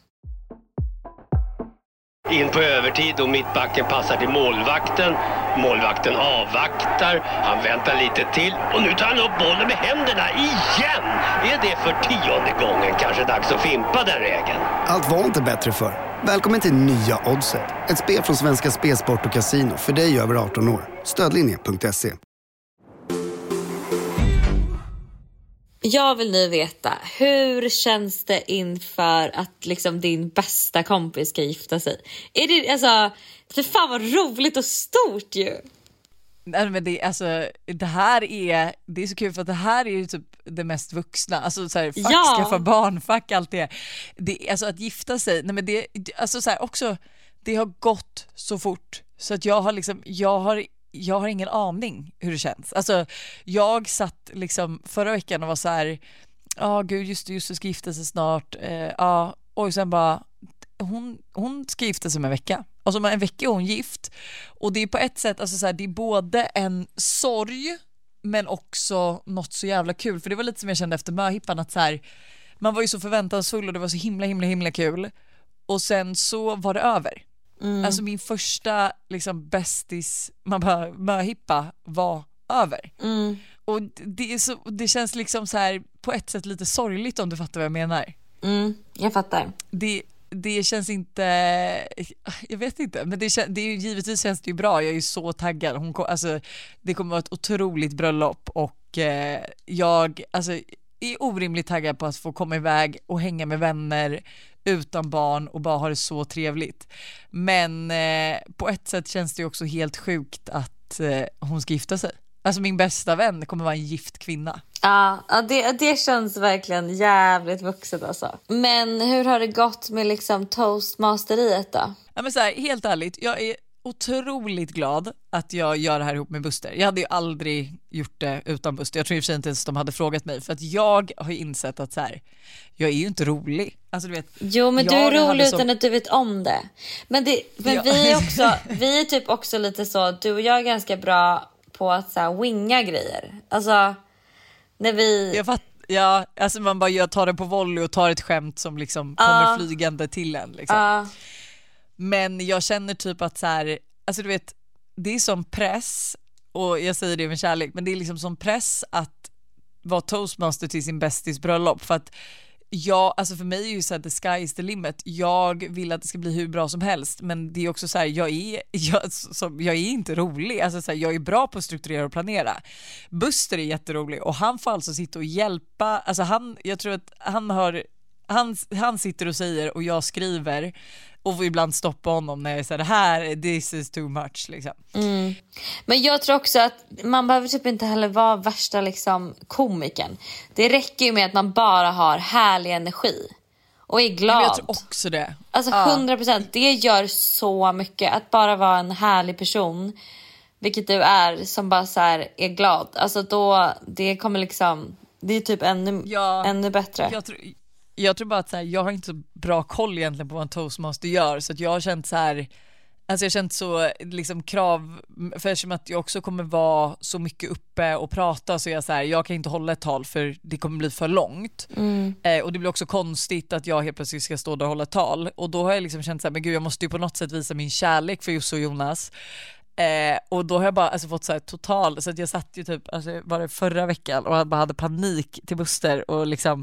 In på övertid och mittbacken passar till målvakten. Målvakten avvaktar. Han väntar lite till. Och nu tar han upp bollen med händerna igen. Är det för tionde gången kanske dags att fimpa den regeln? Allt var inte bättre för. Välkommen till nya Oddset. Ett spel från Svenska Spelsport och Casino för dig över arton år. Stödlinje punkt se. Jag vill nu veta, hur känns det inför att liksom din bästa kompis ska gifta sig? Är det, alltså, för fan vad roligt och stort ju. Nej, men det, alltså, det här är, det är så kul för att det här är ju typ det mest vuxna. Alltså så här, fuck, ja. skaffa barn, fuck allt det. det. Alltså att gifta sig, nej men det, alltså så här, också, det har gått så fort. Så att jag har liksom, jag har jag har ingen aning hur det känns. Alltså jag satt liksom förra veckan och var så här, ja oh, gud just det, just det, ska gifta sig snart. Ja, eh, ah. och sen bara hon hon ska gifta sig om en vecka. Alltså om en vecka är hon gift. Och det är på ett sätt, alltså så här, det är både en sorg men också något så jävla kul. För det var lite som jag kände efter möhippan, att så här, man var ju så förväntansfull och det var så himla himla himla kul. Och sen så var det över. Mm. Alltså min första liksom bästis, man bara möhippa var över. Mm. och det, är så, det känns liksom så här på ett sätt lite sorgligt, om du fattar vad jag menar. Mm, jag fattar. Det, det känns inte, jag vet inte, men det, det är ju, givetvis känns det ju bra. Jag är ju så taggad. Hon kom, alltså, det kommer vara ett otroligt bröllop och eh, jag alltså, är orimligt taggad på att få komma iväg och hänga med vänner utan barn och bara ha det så trevligt. Men eh, på ett sätt känns det ju också helt sjukt att eh, hon ska gifta sig. Alltså min bästa vän kommer vara en gift kvinna. Ja, ja det, det känns verkligen jävligt vuxet alltså. Men hur har det gått med liksom toastmasteriet då? Ja, men så här, helt ärligt, jag är otroligt glad att jag gör det här ihop med Buster. Jag hade ju aldrig gjort det utan Buster. Jag tror i och för sig inte ens de hade frågat mig, för att jag har ju insett att så här, jag är ju inte rolig. Alltså, du vet, jo, men du är rolig utan som... att du vet om det. Men, det, men ja. vi, är också, vi är typ också lite så, du och jag är ganska bra på att så här, winga grejer. Alltså, när vi... Jag fatt, ja, alltså man bara jag tar det på volley och tar ett skämt som liksom uh. kommer flygande till en. Liksom. Uh. Men jag känner typ att så här, alltså du vet, det är som press, och jag säger det med kärlek, men det är liksom som press att vara toastmaster till sin bästis bröllop, för att jag, alltså för mig är ju så här, the sky is the limit. Jag vill att det ska bli hur bra som helst, men det är också så här, jag är jag, som, jag är inte rolig. Alltså så här, jag är bra på att strukturera och planera. Buster är jätterolig och han får alltså sitta och hjälpa. Alltså han, jag tror att han har han, han sitter och säger och jag skriver och får ibland stoppa honom när jag säger det här, this is too much liksom. Mm. Men jag tror också att man behöver typ inte heller vara värsta liksom komikern. Det räcker ju med att man bara har härlig energi och är glad. Men jag tror också det. Alltså hundra procent, det gör så mycket att bara vara en härlig person, vilket du är, som bara så här är glad. Alltså då, det kommer liksom, det är typ ännu, ja, ännu bättre. Jag tror Jag tror bara att så här, jag har inte så bra koll egentligen på vad en toastmaster gör, så att jag har känt så här, alltså jag har känt så liksom krav, för eftersom att jag också kommer vara så mycket uppe och prata, så jag så här, jag kan inte hålla ett tal för det kommer bli för långt. Mm. Eh, och det blir också konstigt att jag helt plötsligt ska stå där och hålla tal, och då har jag liksom känt så här, men gud, jag måste ju på något sätt visa min kärlek för Josse och Jonas. Eh, och då har jag bara alltså, fått så här total, så att jag satt ju typ alltså, var det förra veckan och bara hade panik till Buster och liksom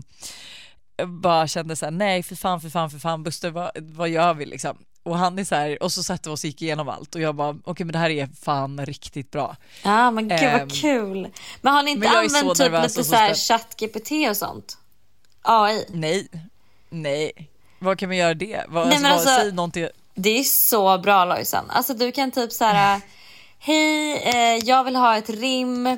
bara kände så här, nej för fan, för fan, för fan Buster, vad, vad gör vi liksom? Och han är så här, och så satte vi oss och gick igenom allt och jag bara, okej okay, men det här är fan riktigt bra. Ja men gud vad um, kul. Men har ni inte använt typ lite så, så här ChatGPT och sånt? A I? Nej, nej. Vad kan man göra det? Vad, nej, alltså, alltså, säg någonting. Det är så bra Lojsan. Alltså du kan typ så här, hej eh, jag vill ha ett rim.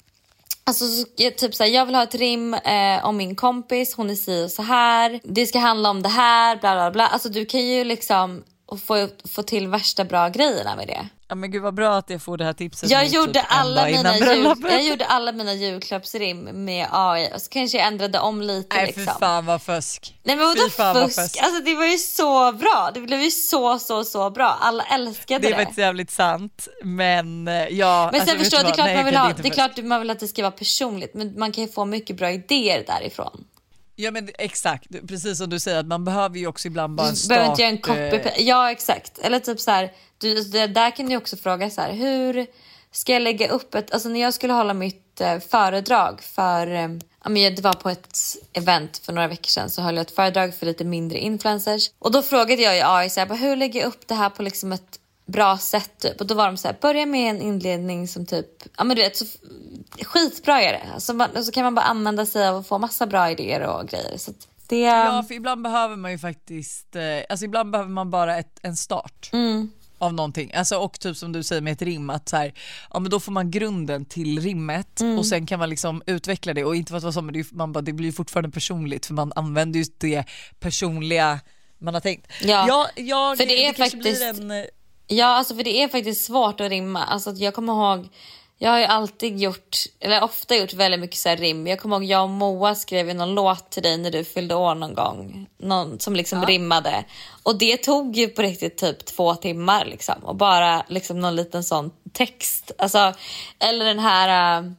Alltså typ så här, jag vill ha ett rim eh, om min kompis, hon är si och så här. Det ska handla om det här, bla bla bla. Alltså du kan ju liksom få, få till värsta bra grejerna med det. Ja men gud vad bra att jag får det här tipset. Jag gjorde, typ alla mina jul, jag gjorde alla mina julklappsrim med A I och så kanske jag ändrade om lite. Nej liksom. för fan vad fusk. Nej men vadå fusk? fusk? Alltså det var ju så bra. Det blev ju så så så bra. Alla älskade det. Det är faktiskt jävligt sant. Men ja. Men sen alltså, förstår det är klart Nej, man vill ha. Det är klart man vill att det ska vara personligt. Men man kan ju få mycket bra idéer därifrån. Ja men exakt, precis som du säger att man behöver ju också ibland bara en start. Behöver inte göra en copy. Ja exakt. Eller typ så här, du, där kan du också fråga så här, hur ska jag lägga upp ett, alltså när jag skulle hålla mitt eh, föredrag för, eh, ja men det var på ett event för några veckor sedan, så höll jag ett föredrag för lite mindre influencers. Och då frågade jag ju A I så här, hur lägger jag upp det här på liksom ett bra sätt typ. Och då var de så här, börja med en inledning som typ, ja men du vet, så skitbra är det. Alltså man, så kan man bara använda sig av och få massa bra idéer och grejer. Så att det, ja, för ibland behöver man ju faktiskt, eh, alltså ibland behöver man bara ett, en start. Mm. Av någonting, alltså, och typ som du säger med ett rim att så här, ja men då får man grunden till rimmet mm. och sen kan man liksom utveckla det, och inte för att vara så, men det, man bara, det blir fortfarande personligt för man använder just det personliga man har tänkt. Ja, jag, jag, för det är det faktiskt en... ja alltså för det är faktiskt svårt att rimma. Alltså jag kommer ihåg, jag har ju alltid gjort, eller ofta gjort väldigt mycket så här rim. Jag kommer ihåg jag och Moa skrev någon låt till dig när du fyllde år någon gång. Någon som liksom ja. rimmade. Och det tog ju på riktigt typ två timmar liksom. Och bara liksom någon liten sån text. Alltså, eller den här, uh,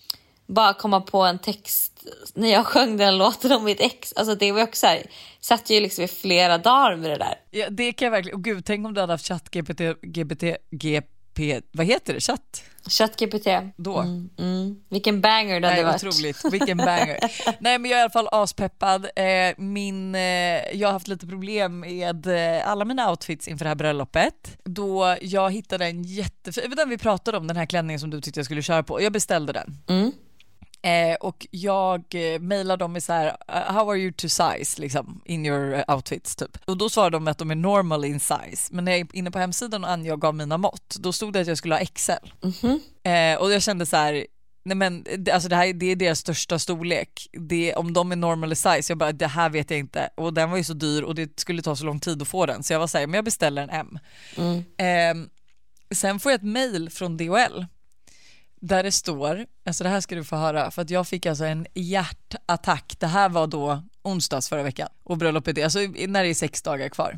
bara komma på en text när jag sjöng den låten om mitt ex. Alltså det var också så här, satt ju liksom i flera dagar med det där. Ja, det kan jag verkligen, och gud, tänk om du hade haft ChatGPT, G P T, G P, vad heter det? Chatt? ChatGPT. Då. Mm, mm. Vilken banger det hade Nej, varit. otroligt. Vilken banger. Nej, men jag är i alla fall aspeppad. Eh, min, eh, jag har haft lite problem med eh, alla mina outfits inför det här bröllopet. Då jag hittade en jättefin, den vi pratade om, den här klänningen som du tyckte jag skulle köra på. Jag beställde den. Mm. Eh, och jag eh, mejlade dem med så här: how are you to size liksom, in your outfits typ. Och då svarade de att de är normal in size. Men när jag är inne på hemsidan och angav mina mått, då stod det att jag skulle ha X L. Mm-hmm. Eh, och jag kände så här: nej men alltså det här det är deras största storlek. Det, om de är normal size, jag bara, det här vet jag inte. Och den var ju så dyr och det skulle ta så lång tid att få den. Så jag var så här, men jag beställer en M. Mm. Eh, sen får jag ett mejl från D H L där det står, alltså det här ska du få höra, för att jag fick alltså en hjärtattack. Det här var då onsdags förra veckan och bröllopet är, alltså när det är sex dagar kvar.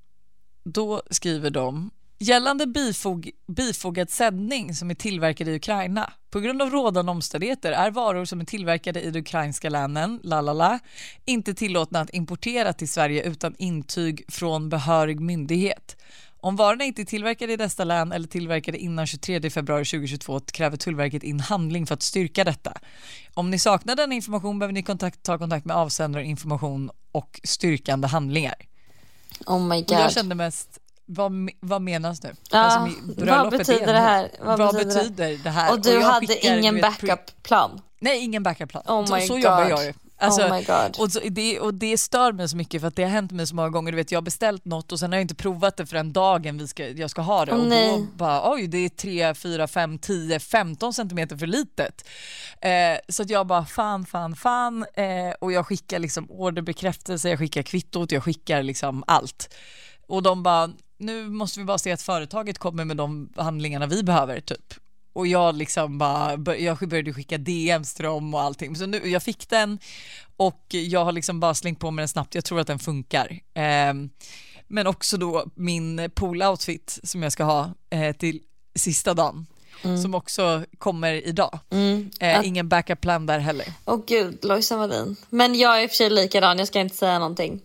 Då skriver de: gällande bifog, bifogad sändning som är tillverkad i Ukraina. På grund av rådande omständigheter är varor som är tillverkade i de ukrainska länen, lalala, inte tillåtna att importera till Sverige utan intyg från behörig myndighet. Om varorna inte är tillverkade i dessa län eller tillverkade innan tjugotredje februari tjugohundratjugotvå kräver Tullverket in handling för att styrka detta. Om ni saknar den information behöver ni kontakt, ta kontakt med avsändare, information och styrkande handlingar. Oh my god. Och jag kände mest, vad, vad menas nu? Ja, alltså, vad betyder det här? Vad, vad betyder, betyder det? det här? Och du och hade skickar, ingen du vet, backup-plan? Nej, ingen backup-plan. Oh så my så god. jobbar jag ju. Alltså, oh my god. Och, så, det, och det stör mig så mycket för att det har hänt mig så många gånger. Du vet, jag har beställt något och sen har jag inte provat det för en dagen vi ska, jag ska ha det. Oh, och nej. då bara, oj, det är tre, fyra, fem, tio, femton centimeter för litet. Eh, så att jag bara, fan, fan, fan. Eh, och jag skickar liksom orderbekräftelse, jag skickar kvittot, jag skickar liksom allt. Och de bara, nu måste vi bara se att företaget kommer med de handlingarna vi behöver typ. Och jag liksom bara, jag började skicka D M's till dem och allting. Så nu, jag fick den och jag har liksom bara slängt på mig den snabbt. Jag tror att den funkar. Eh, men också då min pool-outfit som jag ska ha eh, till sista dagen. Mm. Som också kommer idag. Mm. Eh, att... Ingen backup-plan där heller. Åh oh, gud, Lojsan Wallin. Men jag är i och för sig likadan, jag ska inte säga någonting.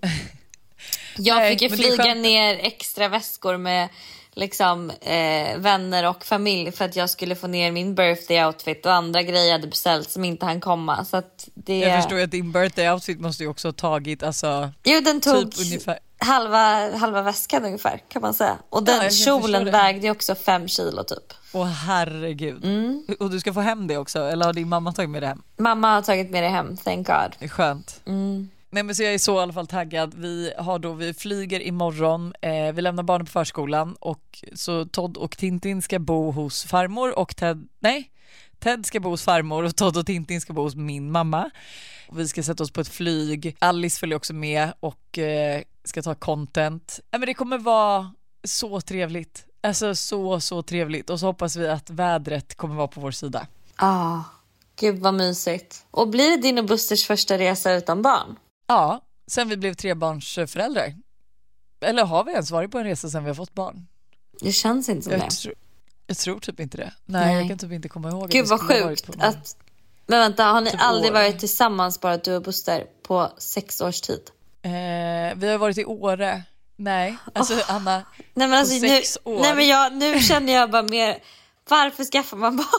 Jag Nej, fick ju flyga ner extra väskor med liksom eh, vänner och familj för att jag skulle få ner min birthday outfit och andra grejer jag hade beställt som inte hann komma. Så att det... Jag förstår att din birthday outfit måste ju också ha tagit alltså, jo, den tog typ ungefär halva, halva väskan ungefär kan man säga. Och den ja, kjolen vägde också fem kilo typ. Åh herregud. Mm. Och du ska få hem det också, eller har din mamma tagit med det hem? Mamma har tagit med det hem, thank God. Det är skönt. Mm. Nej, men så jag är så i alla fall taggad. Vi har då, vi flyger imorgon. Eh, vi lämnar barnen på förskolan och så Todd och Tintin ska bo hos farmor och Ted, nej, Ted ska bo hos farmor och Todd och Tintin ska bo hos min mamma. Vi ska sätta oss på ett flyg. Alice följer också med och eh, ska ta content. Ja, men det kommer vara så trevligt. Alltså så, så trevligt. Och så hoppas vi att vädret kommer vara på vår sida. Ah, gud vad mysigt. Och blir det din och Busters första resa utan barn? Ja, sen vi blev trebarnsföräldrar. Eller har vi ens varit på en resa sen vi har fått barn? Det känns inte som jag det. Tro, jag tror typ inte det. Nej, Nej, jag kan typ inte komma ihåg. Gud vad sjukt att... Men vänta, har ni typ aldrig år. varit tillsammans bara du och Buster på sex års tid? Eh, vi har varit i Åre. Nej, alltså oh. Anna, nej, men alltså, på sex nu, år. Nej, men jag, nu känner jag bara mer... Varför skaffar man barn?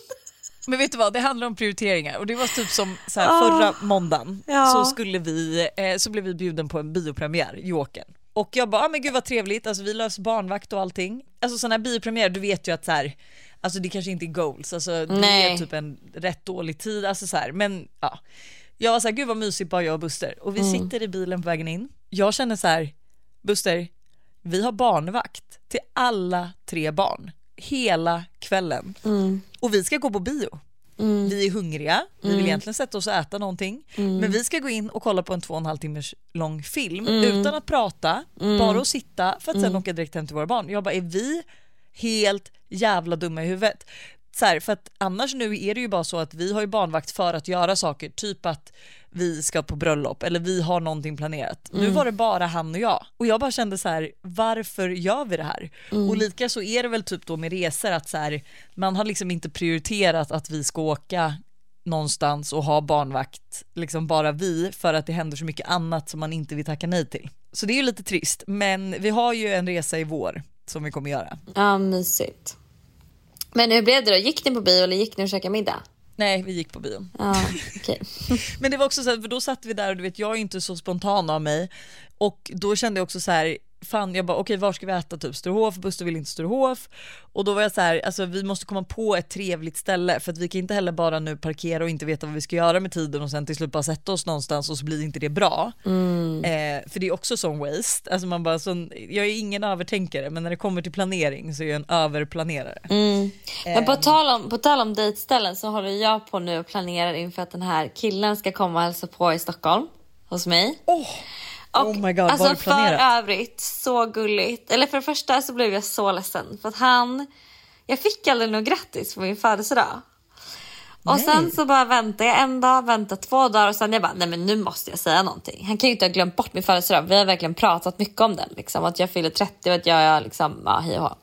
Men vet du vad, det handlar om prioriteringar. Och det var typ som så här, förra oh. måndagen ja. så, skulle vi, eh, så blev vi bjuden på en biopremiär, Jokern. Och jag bara, ah, men gud vad trevligt, alltså vi löser barnvakt och allting. Alltså sån här biopremiär, du vet ju att så här, alltså det kanske inte är goals, alltså det Nej. är typ en rätt dålig tid, alltså så här, men ja. Jag var så här, gud vad mysigt bara jag och Buster. Och vi mm. sitter i bilen på vägen in. Jag känner så här, Buster, vi har barnvakt till alla tre barn. Hela kvällen. Mm. Och vi ska gå på bio. Mm. Vi är hungriga. Vi vill mm. egentligen sätta oss och äta någonting. Mm. Men vi ska gå in och kolla på en två och en halv timmars lång film. Mm. Utan att prata. Mm. Bara att sitta. För att sen mm. åka direkt hem till våra barn. Jag bara, är vi helt jävla dumma i huvudet? Så här, för att annars nu är det ju bara så att vi har ju barnvakt för att göra saker. Typ att vi ska på bröllop eller vi har någonting planerat. Mm. Nu var det bara han och jag. Och jag bara kände så här, varför gör vi det här? Mm. Och lika så är det väl typ då med resor att så här, man har liksom inte prioriterat att vi ska åka någonstans och ha barnvakt, liksom bara vi, för att det händer så mycket annat som man inte vill tacka nej till. Så det är ju lite trist, men vi har ju en resa i vår som vi kommer göra. Ja, mysigt. Men hur blev det då? Gick ni på bio eller gick ni och käkade middag? Nej, vi gick på bion. Ja, okej. Men det var också så här, för då satt vi där och du vet, jag är inte så spontan av mig. Och då kände jag också så här, fan, jag bara okej, okay, var ska vi äta? Typ Sturehof, Buster vill inte Sturehof. Och då var jag så här, alltså vi måste komma på ett trevligt ställe, för att vi kan inte heller bara nu parkera och inte veta vad vi ska göra med tiden och sen till slut bara sätta oss någonstans och så blir inte det bra. Mm. Eh, för det är också sån waste. Alltså man bara sån, jag är ingen övertänkare, men när det kommer till planering så är jag en överplanerare. Mm. Men på tal om, på tal om dejtställen så håller jag på nu och planerar inför att den här killen ska komma och hälsa på i Stockholm hos mig. Oh. Och, oh my god, alltså vad för övrigt så gulligt. Eller för det första så blev jag så ledsen för att han, jag fick aldrig något grattis på min födelsedag. Och nej. Sen så bara väntade jag en dag, väntade två dagar och sen jag bara, nej men nu måste jag säga någonting. Han kan ju inte ha glömt bort min födelsedag. Vi har verkligen pratat mycket om den liksom, att jag fyller trettio och att jag är liksom, ja, hej och hå.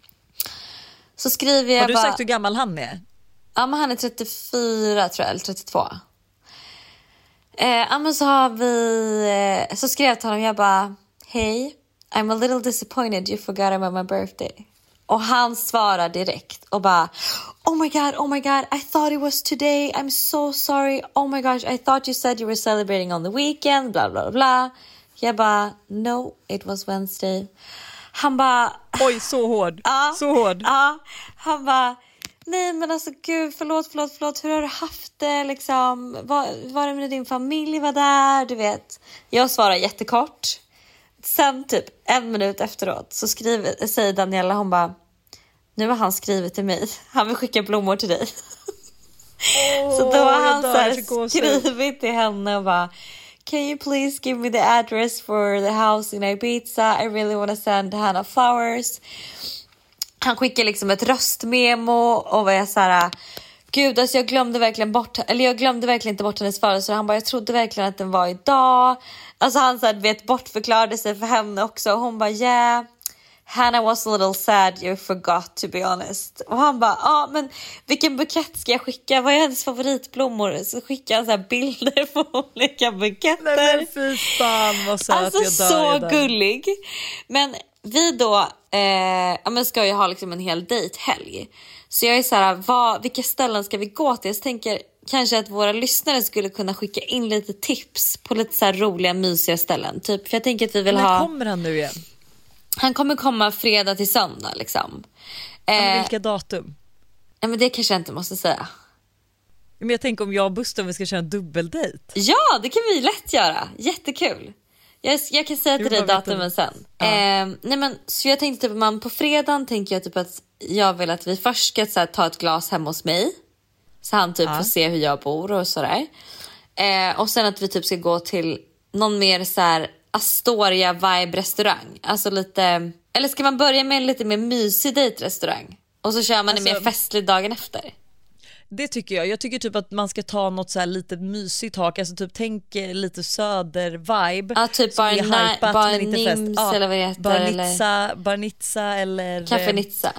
Så skriver jag har du bara, sagt hur gammal han är? Ja, men han är trettiofyra tror jag, eller trettiotvå. Eh, ja, men så har vi eh, så skrev jag till honom, jag bara, hej, I'm a little disappointed you forgot about my birthday. Och han svarar direkt och bara, oh my god, oh my god, I thought it was today, I'm so sorry, oh my gosh, I thought you said you were celebrating on the weekend, bla bla bla. Jag bara, no, it was Wednesday. Han bara, oj, så hård, ja, så hård. Ja, han bara, nej men alltså gud, förlåt, förlåt, förlåt. Hur har du haft det liksom? Var, var det med din familj var där? Du vet. Jag svarar jättekort. Sen typ en minut efteråt så skriver, säger Daniela, hon bara, nu har han skrivit till mig. Han vill skicka blommor till dig. Oh, så då har han så här skrivit till henne och bara, can you please give me the address for the house in Ibiza? I really want to send Hannah flowers. Han skickar liksom ett röstmemo och var jag så här, gud alltså jag glömde verkligen bort, eller jag glömde verkligen inte bort hennes födelsedag. Han bara, jag trodde verkligen att den var idag. Alltså han så här, vet, bortförklarade sig för henne också. Och hon bara, yeah, Hannah was a little sad you forgot to be honest. Och han bara, ja ah, men vilken bukett ska jag skicka? Vad är hennes favoritblommor? Så skickar han så här bilder på olika buketter. Nej men fy fan vad söt, alltså jag dör, så gullig. Men vi då eh, ja, men ska ju ha liksom en hel dejthelg. Så jag är så här, vad, vilka ställen ska vi gå till? Jag tänker kanske att våra lyssnare skulle kunna skicka in lite tips på lite så här roliga, mysiga ställen. Typ, för jag tänker att vi vill När ha... När kommer han nu igen? Han kommer komma fredag till söndag liksom. Ja, men eh, vilka datum? Ja, men det kanske jag inte måste säga. Men jag tänker om jag och Buster vi ska köra en dubbeldejt. Ja, det kan vi lätt göra. Jättekul. Jag, jag kan säga till dig datumen sen. Ja. Eh, nej men, så jag tänkte typ, man på fredagen tänker jag typ att jag vill att vi först ska så här, ta ett glas hemma hos mig. Så han typ ja. får se hur jag bor och sådär. Eh, och sen att vi typ ska gå till någon mer så här Astoria vibe restaurang. Alltså lite, eller ska man börja med en lite mer mysig dejtrestaurang? Och så kör man alltså, en mer festlig dagen efter. Det tycker jag. Jag tycker typ att man ska ta något så här lite mysigt tak. Alltså typ tänk lite söder-vibe. Ja, typ bara hypat, bar Nims ja, eller vad det heter. Barnitza eller, Barnitza eller Kaffenitza.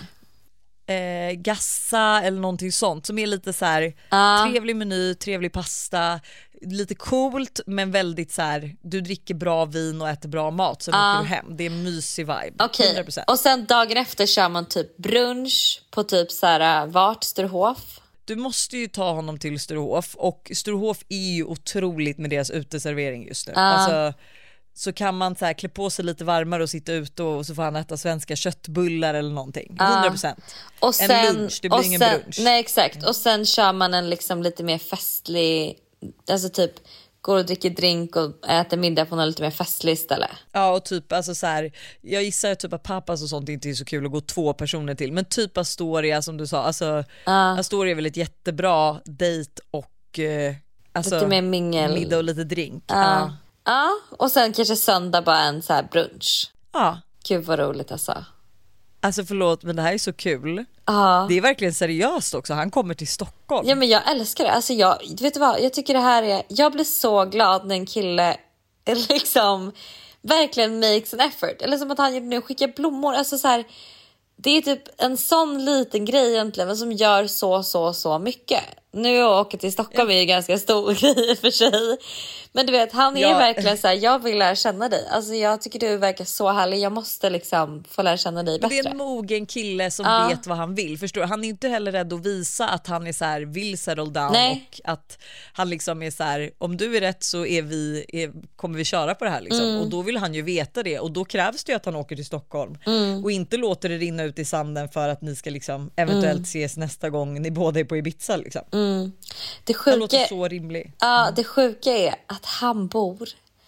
Eh, Gassa eller någonting sånt. Som är lite så här ja. trevlig meny, trevlig pasta. Lite coolt men väldigt så här, du dricker bra vin och äter bra mat så ja. åker du hem. Det är en mysig vibe. Okej. hundra procent. Och sen dagen efter kör man typ brunch på typ så här vart Sturehof. Du måste ju ta honom till Sturehof och Sturehof är ju otroligt med deras uteservering just nu. Uh. Alltså, så kan man så här, klä på sig lite varmare och sitta ute och så får han äta svenska köttbullar eller någonting. Uh. hundra procent. Och sen, en lunch, det blir och ingen sen, brunch. Nej exakt, och sen kör man en liksom lite mer festlig, alltså typ går och dricker drink och äter middag på något lite mer festlig ställe. Ja och typ alltså så här, jag gissar typ att pappas och sånt inte är så kul att gå två personer till. Men typ Astoria som du sa, alltså uh. Astoria är väl ett jättebra dejt och eh, alltså lite mer mingel. Middag och lite drink. Ja. Ja. Uh. Ja, och sen kanske söndag bara en så här brunch. Ja. Gud vad roligt alltså. Alltså förlåt men det här är så kul. Ja. Det är verkligen seriöst också. Han kommer till Stockholm. Ja men jag älskar det. Alltså jag, vet du vad? Jag tycker det här är, jag blir så glad när en kille liksom verkligen makes an effort. Eller som att han nu skickar blommor. Alltså så här, det är typ en sån liten grej egentligen men som gör så så så mycket. Nu att åka till Stockholm är ju ganska stor grej för sig. Men du vet, han är ja. verkligen så här, jag vill lära känna dig. Alltså jag tycker du verkar så härlig. Jag måste liksom få lära känna dig bättre. Det är en mogen kille som ja. vet vad han vill. Förstår du? Han är inte heller rädd att visa att han är så här, vill settle down. Nej. Och att han liksom är så här, om du är rätt så är vi, är, kommer vi köra på det här liksom. Mm. Och då vill han ju veta det. Och då krävs det ju att han åker till Stockholm. Mm. Och inte låter det rinna ut i sanden för att ni ska liksom eventuellt mm. ses nästa gång ni båda är på Ibiza liksom. Mm. Det sjuka, han låter så rimlig. Ja, det sjuka är att han bor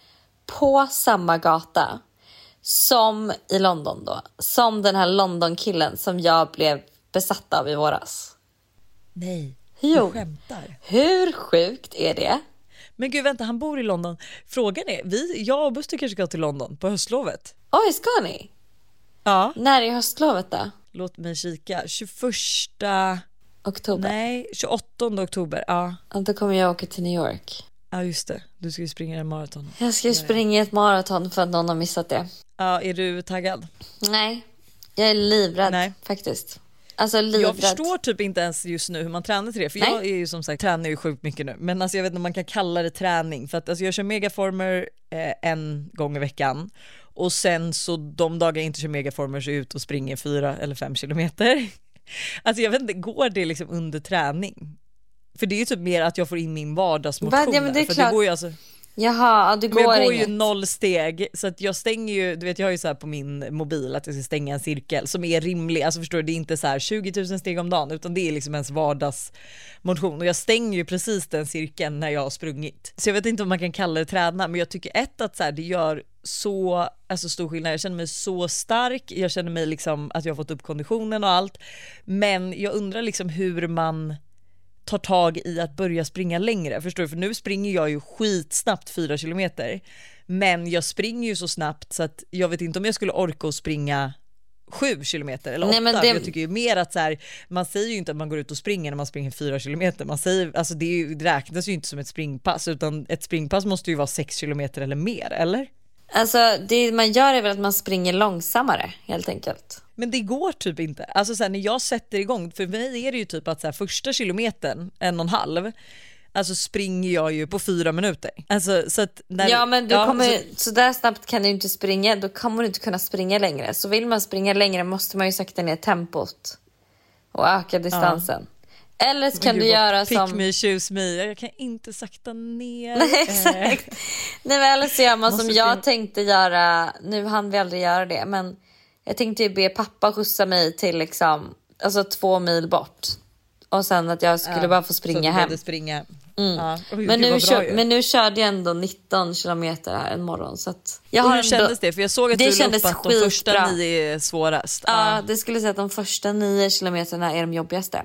på samma gata som i London då. Som den här London-killen som jag blev besatt av i våras. Nej, jo. du skämtar. Hur sjukt är det? Men gud, vänta, han bor i London. Frågan är, vi, jag och Buster kanske ska till London på höstlovet. Oj, ska ni? Ja. När är höstlovet då? Låt mig kika. tjugoförsta oktober. Nej, tjugoåttonde oktober. Ja. Och då kommer jag åka till New York. Ja, just det. Du ska ju springa en maraton. Jag ska ju springa ett maraton för att någon har missat det. Ja, är du taggad? Nej, jag är livrädd Nej. faktiskt. Alltså livrädd. Jag förstår typ inte ens just nu hur man tränar till det. För Nej. jag är ju som sagt, tränar ju sjukt mycket nu. Men alltså jag vet inte om man kan kalla det träning. För att alltså jag kör megaformer eh, en gång i veckan. Och sen så de dagar jag inte kör megaformer så ut och springer fyra eller fem kilometer. Alltså jag vet inte, går det liksom under träning? För det är ju typ mer att jag får in min vardagsmotion. Ja, men det är för klart. det går ju alltså... Jaha, det går men jag går inget. ju noll steg. Så att jag stänger ju, du vet jag har ju så här på min mobil att jag ska stänga en cirkel som är rimlig. Alltså förstår du, det är inte så här tjugo tusen steg om dagen utan det är liksom ens vardagsmotion. Och jag stänger ju precis den cirkeln när jag har sprungit. Så jag vet inte om man kan kalla det träna, men jag tycker ett att så här, det gör så alltså stor skillnad. Jag känner mig så stark. Jag känner mig liksom att jag har fått upp konditionen och allt. Men jag undrar liksom hur man tar tag i att börja springa längre. Förstår du? För nu springer jag ju skitsnabbt fyra kilometer. Men jag springer ju så snabbt så att jag vet inte om jag skulle orka att springa sju kilometer eller åtta. Nej, men det... Jag tycker ju mer att så här, man säger ju inte att man går ut och springer när man springer fyra kilometer. Man säger, alltså det, är ju, det räknas ju inte som ett springpass utan ett springpass måste ju vara sex kilometer eller mer, eller? Alltså det man gör är väl att man springer långsammare helt enkelt. Men det går typ inte. Alltså så här, när jag sätter igång, för mig är det ju typ att så här, första kilometern, en och en halv, alltså springer jag ju på fyra minuter. Alltså så att när, ja men du ja, kommer så, så där snabbt kan du inte springa, då kommer du inte kunna springa längre. Så vill man springa längre måste man ju sakta ner tempot och öka distansen. Ja. Eller så kan men du göra pick som... Pick me, choose me. Jag kan inte sakta ner. Nej, exakt. Nej, men eller så gör man som jag springa. tänkte göra. Nu hann vi aldrig göra det. Men jag tänkte ju be pappa skjutsa mig till liksom, alltså två mil bort. Och sen att jag skulle ja, bara få springa hem. Springa. Mm. Ja. Oj, men, nu kör, men nu körde jag ändå nitton kilometer här en morgon. Så att jag har hur ändå, kändes det? För jag såg att det du la upp att de första nio är svårast. Ja, ja, det skulle säga att de första nio kilometerna är de jobbigaste.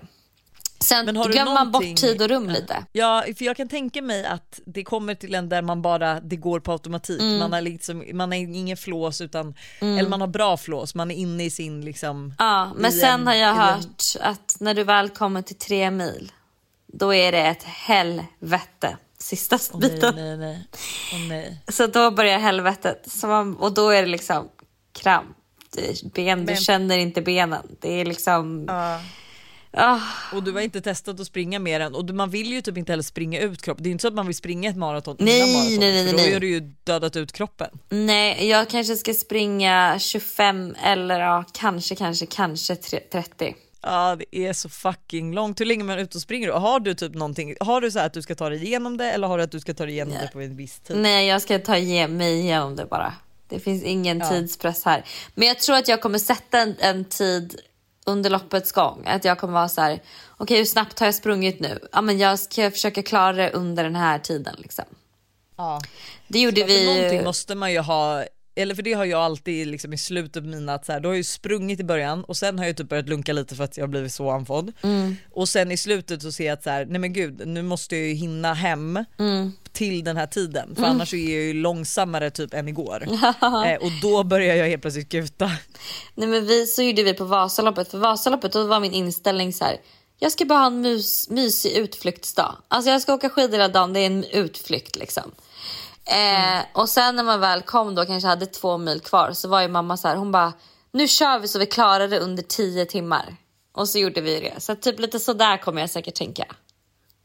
Sen glömmer man bort tid och rum lite. Ja, för jag kan tänka mig att det kommer till en där man bara, det går på automatik. Mm. Man har liksom, man har ingen flås utan, mm. eller man har bra flås. Man är inne i sin liksom. Ja, men sen en, har jag hört en... att när du väl kommer till tre mil, då är det ett helvete. Sista biten. Oh, nej, nej, nej. Oh, nej. Så då börjar helvetet. Så man, och då är det liksom kramp. Ben, men... Du känner inte benen. Det är liksom... Uh. Oh. Och du har inte testat att springa mer än. Och man vill ju typ inte heller springa ut kroppen. Det är inte så att man vill springa ett maraton nej, innan maraton. Nej, nej, nej. För då har du ju dödat ut kroppen. Nej, jag kanske ska springa tjugofem eller ja, kanske, kanske, kanske trettio. Ja, det är så fucking långt. Hur länge man är ute och springer då? Har du typ någonting? Har du så här att du ska ta dig igenom det? Eller har du att du ska ta dig igenom ja. det på en viss tid? Nej, jag ska ta mig igenom det bara. Det finns ingen ja. tidspress här. Men jag tror att jag kommer sätta en, en tid under loppets gång. Att jag kommer vara så här, okej okay, hur snabbt har jag sprungit nu? Ja, men jag ska försöka klara det under den här tiden liksom. Ja. Det gjorde så vi. Någonting måste man ju ha, eller för det har jag alltid liksom i slutet av mina att så här, då har jag ju sprungit i början och sen har jag typ börjat lunka lite för att jag har blivit så anfodd. Mm. Och sen i slutet så ser jag att så här, nej men gud, nu måste jag ju hinna hem mm. till den här tiden. För mm. annars är jag ju långsammare typ än igår. eh, och då börjar jag helt plötsligt kuta. Nej men vi, så gjorde vi på Vasaloppet. För Vasaloppet då var min inställning så här, jag ska bara ha en mus, mysig utflyktsdag. Alltså jag ska åka skidor hela dagen, det är en utflykt liksom. Eh, mm. Och sen när man väl kom då, kanske hade två mil kvar, så var ju mamma så här, hon bara, nu kör vi så vi klarar det under tio timmar. Och så gjorde vi det. Så typ lite så där kommer jag säkert tänka.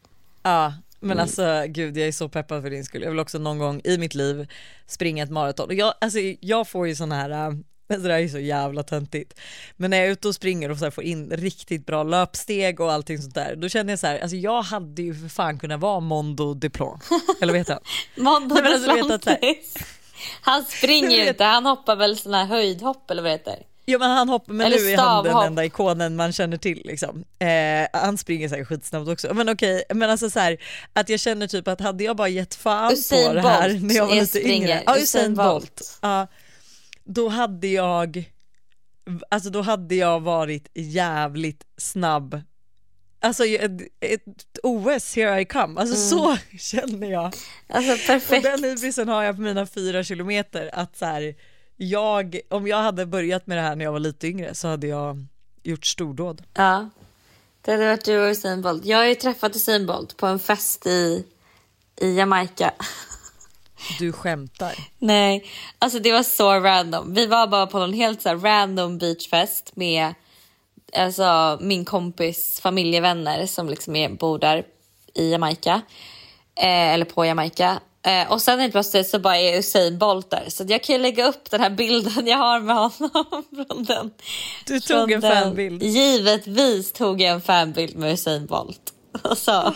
Ja, men alltså gud, jag är så peppad för din skull. Jag vill också någon gång i mitt liv springa ett maraton. Och jag, alltså, jag får ju såna här, alltså det här är så jävla töntigt. Men när jag är ute och springer och så här får in riktigt bra löpsteg och allting sånt där, då känner jag så här, alltså jag hade ju för fan kunnat vara Mondo Duplan. Eller vad heter han? Mondo Nej, alltså, Duplantis. Han springer ju inte, han hoppar väl sån här höjdhopp eller vad det heter. Ja, men han hoppar, men eller nu är han den stavhopp. enda ikonen man känner till liksom. Eh, han springer så här skitsnabbt också. Men okej, men alltså så här, att jag känner typ att hade jag bara gett fan Usain på det här Bolt när jag var är lite springer. yngre. Ja, Usain Usain Bolt. Bolt. Ja, då hade jag alltså då hade jag varit jävligt snabb. Alltså ett, ett O S, here I come. Alltså mm. så känner jag. Alltså perfekt. Och den hybrisen har jag på mina fyra kilometer att så här, jag, om jag hade börjat med det här när jag var lite yngre så hade jag gjort stordåd. Ja, det hade varit du och Usain Bolt. Jag har ju träffat Usain Bolt på en fest i, i Jamaica. Du skämtar. Nej, alltså det var så random. Vi var bara på någon helt så här random beachfest med alltså, min kompis familjevänner som liksom är, bor där i Jamaica. Eh, eller på Jamaica. Eh, och sen helt plötsligt så bara är Usain Bolt där. Så jag kan ju lägga upp den här bilden jag har med honom från den. Du tog från en den. fanbild. Givetvis tog jag en fanbild med Usain Bolt. Och så...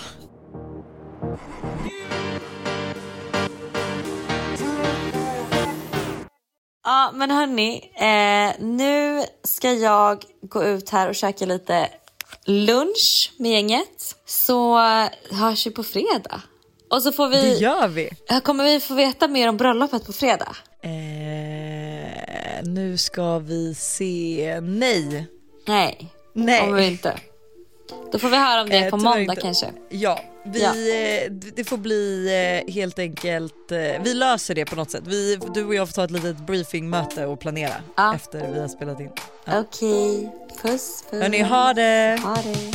Ja, men hörni, eh, nu ska jag gå ut här och käka lite lunch med gänget. Så hörs vi på fredag. Och så får vi... Det gör vi. Kommer vi få veta mer om bröllopet på fredag? Eh, nu ska vi se... Nej. Nej, Nej. kommer vi inte. Då får vi höra om det eh, på måndag inte. kanske. Ja, vi, ja. Eh, det får bli eh, helt enkelt... Eh, vi löser det på något sätt. Vi, du och jag får ta ett litet briefingmöte och planera ja. efter vi har spelat in. Ja. Okej, okay. Puss, puss. Hörni, ha det! Ha det.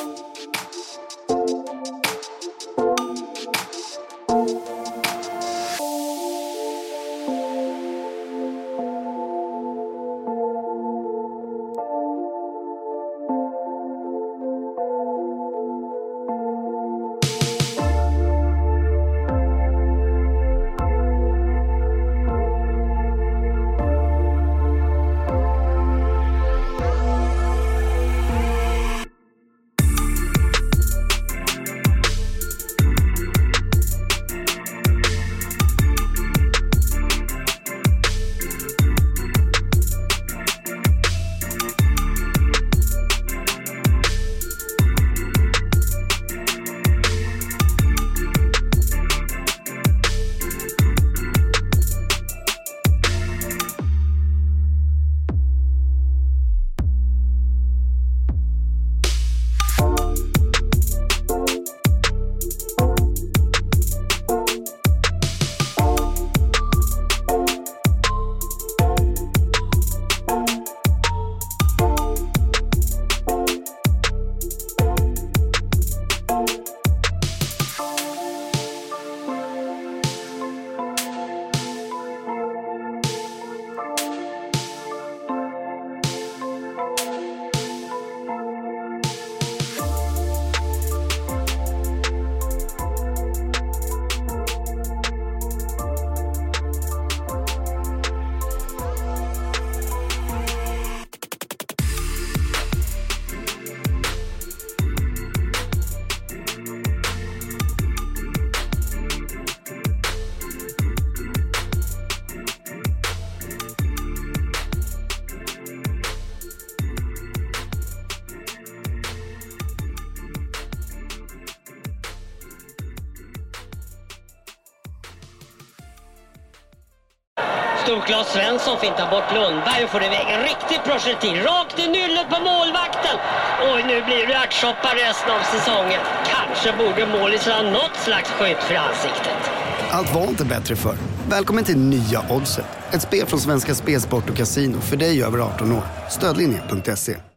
Storklas Svensson fintar bort Lundberg och får iväg en riktig projektil rakt i nyllet på målvakten. Oj, nu blir det ärtsoppar resten av säsongen. Kanske borde målis ha något slags skydd för ansiktet. Allt var inte bättre förr. Välkommen till nya Oddset. Ett spel från Svenska Spelsport och Casino för dig över arton år. Stödlinjen punkt se.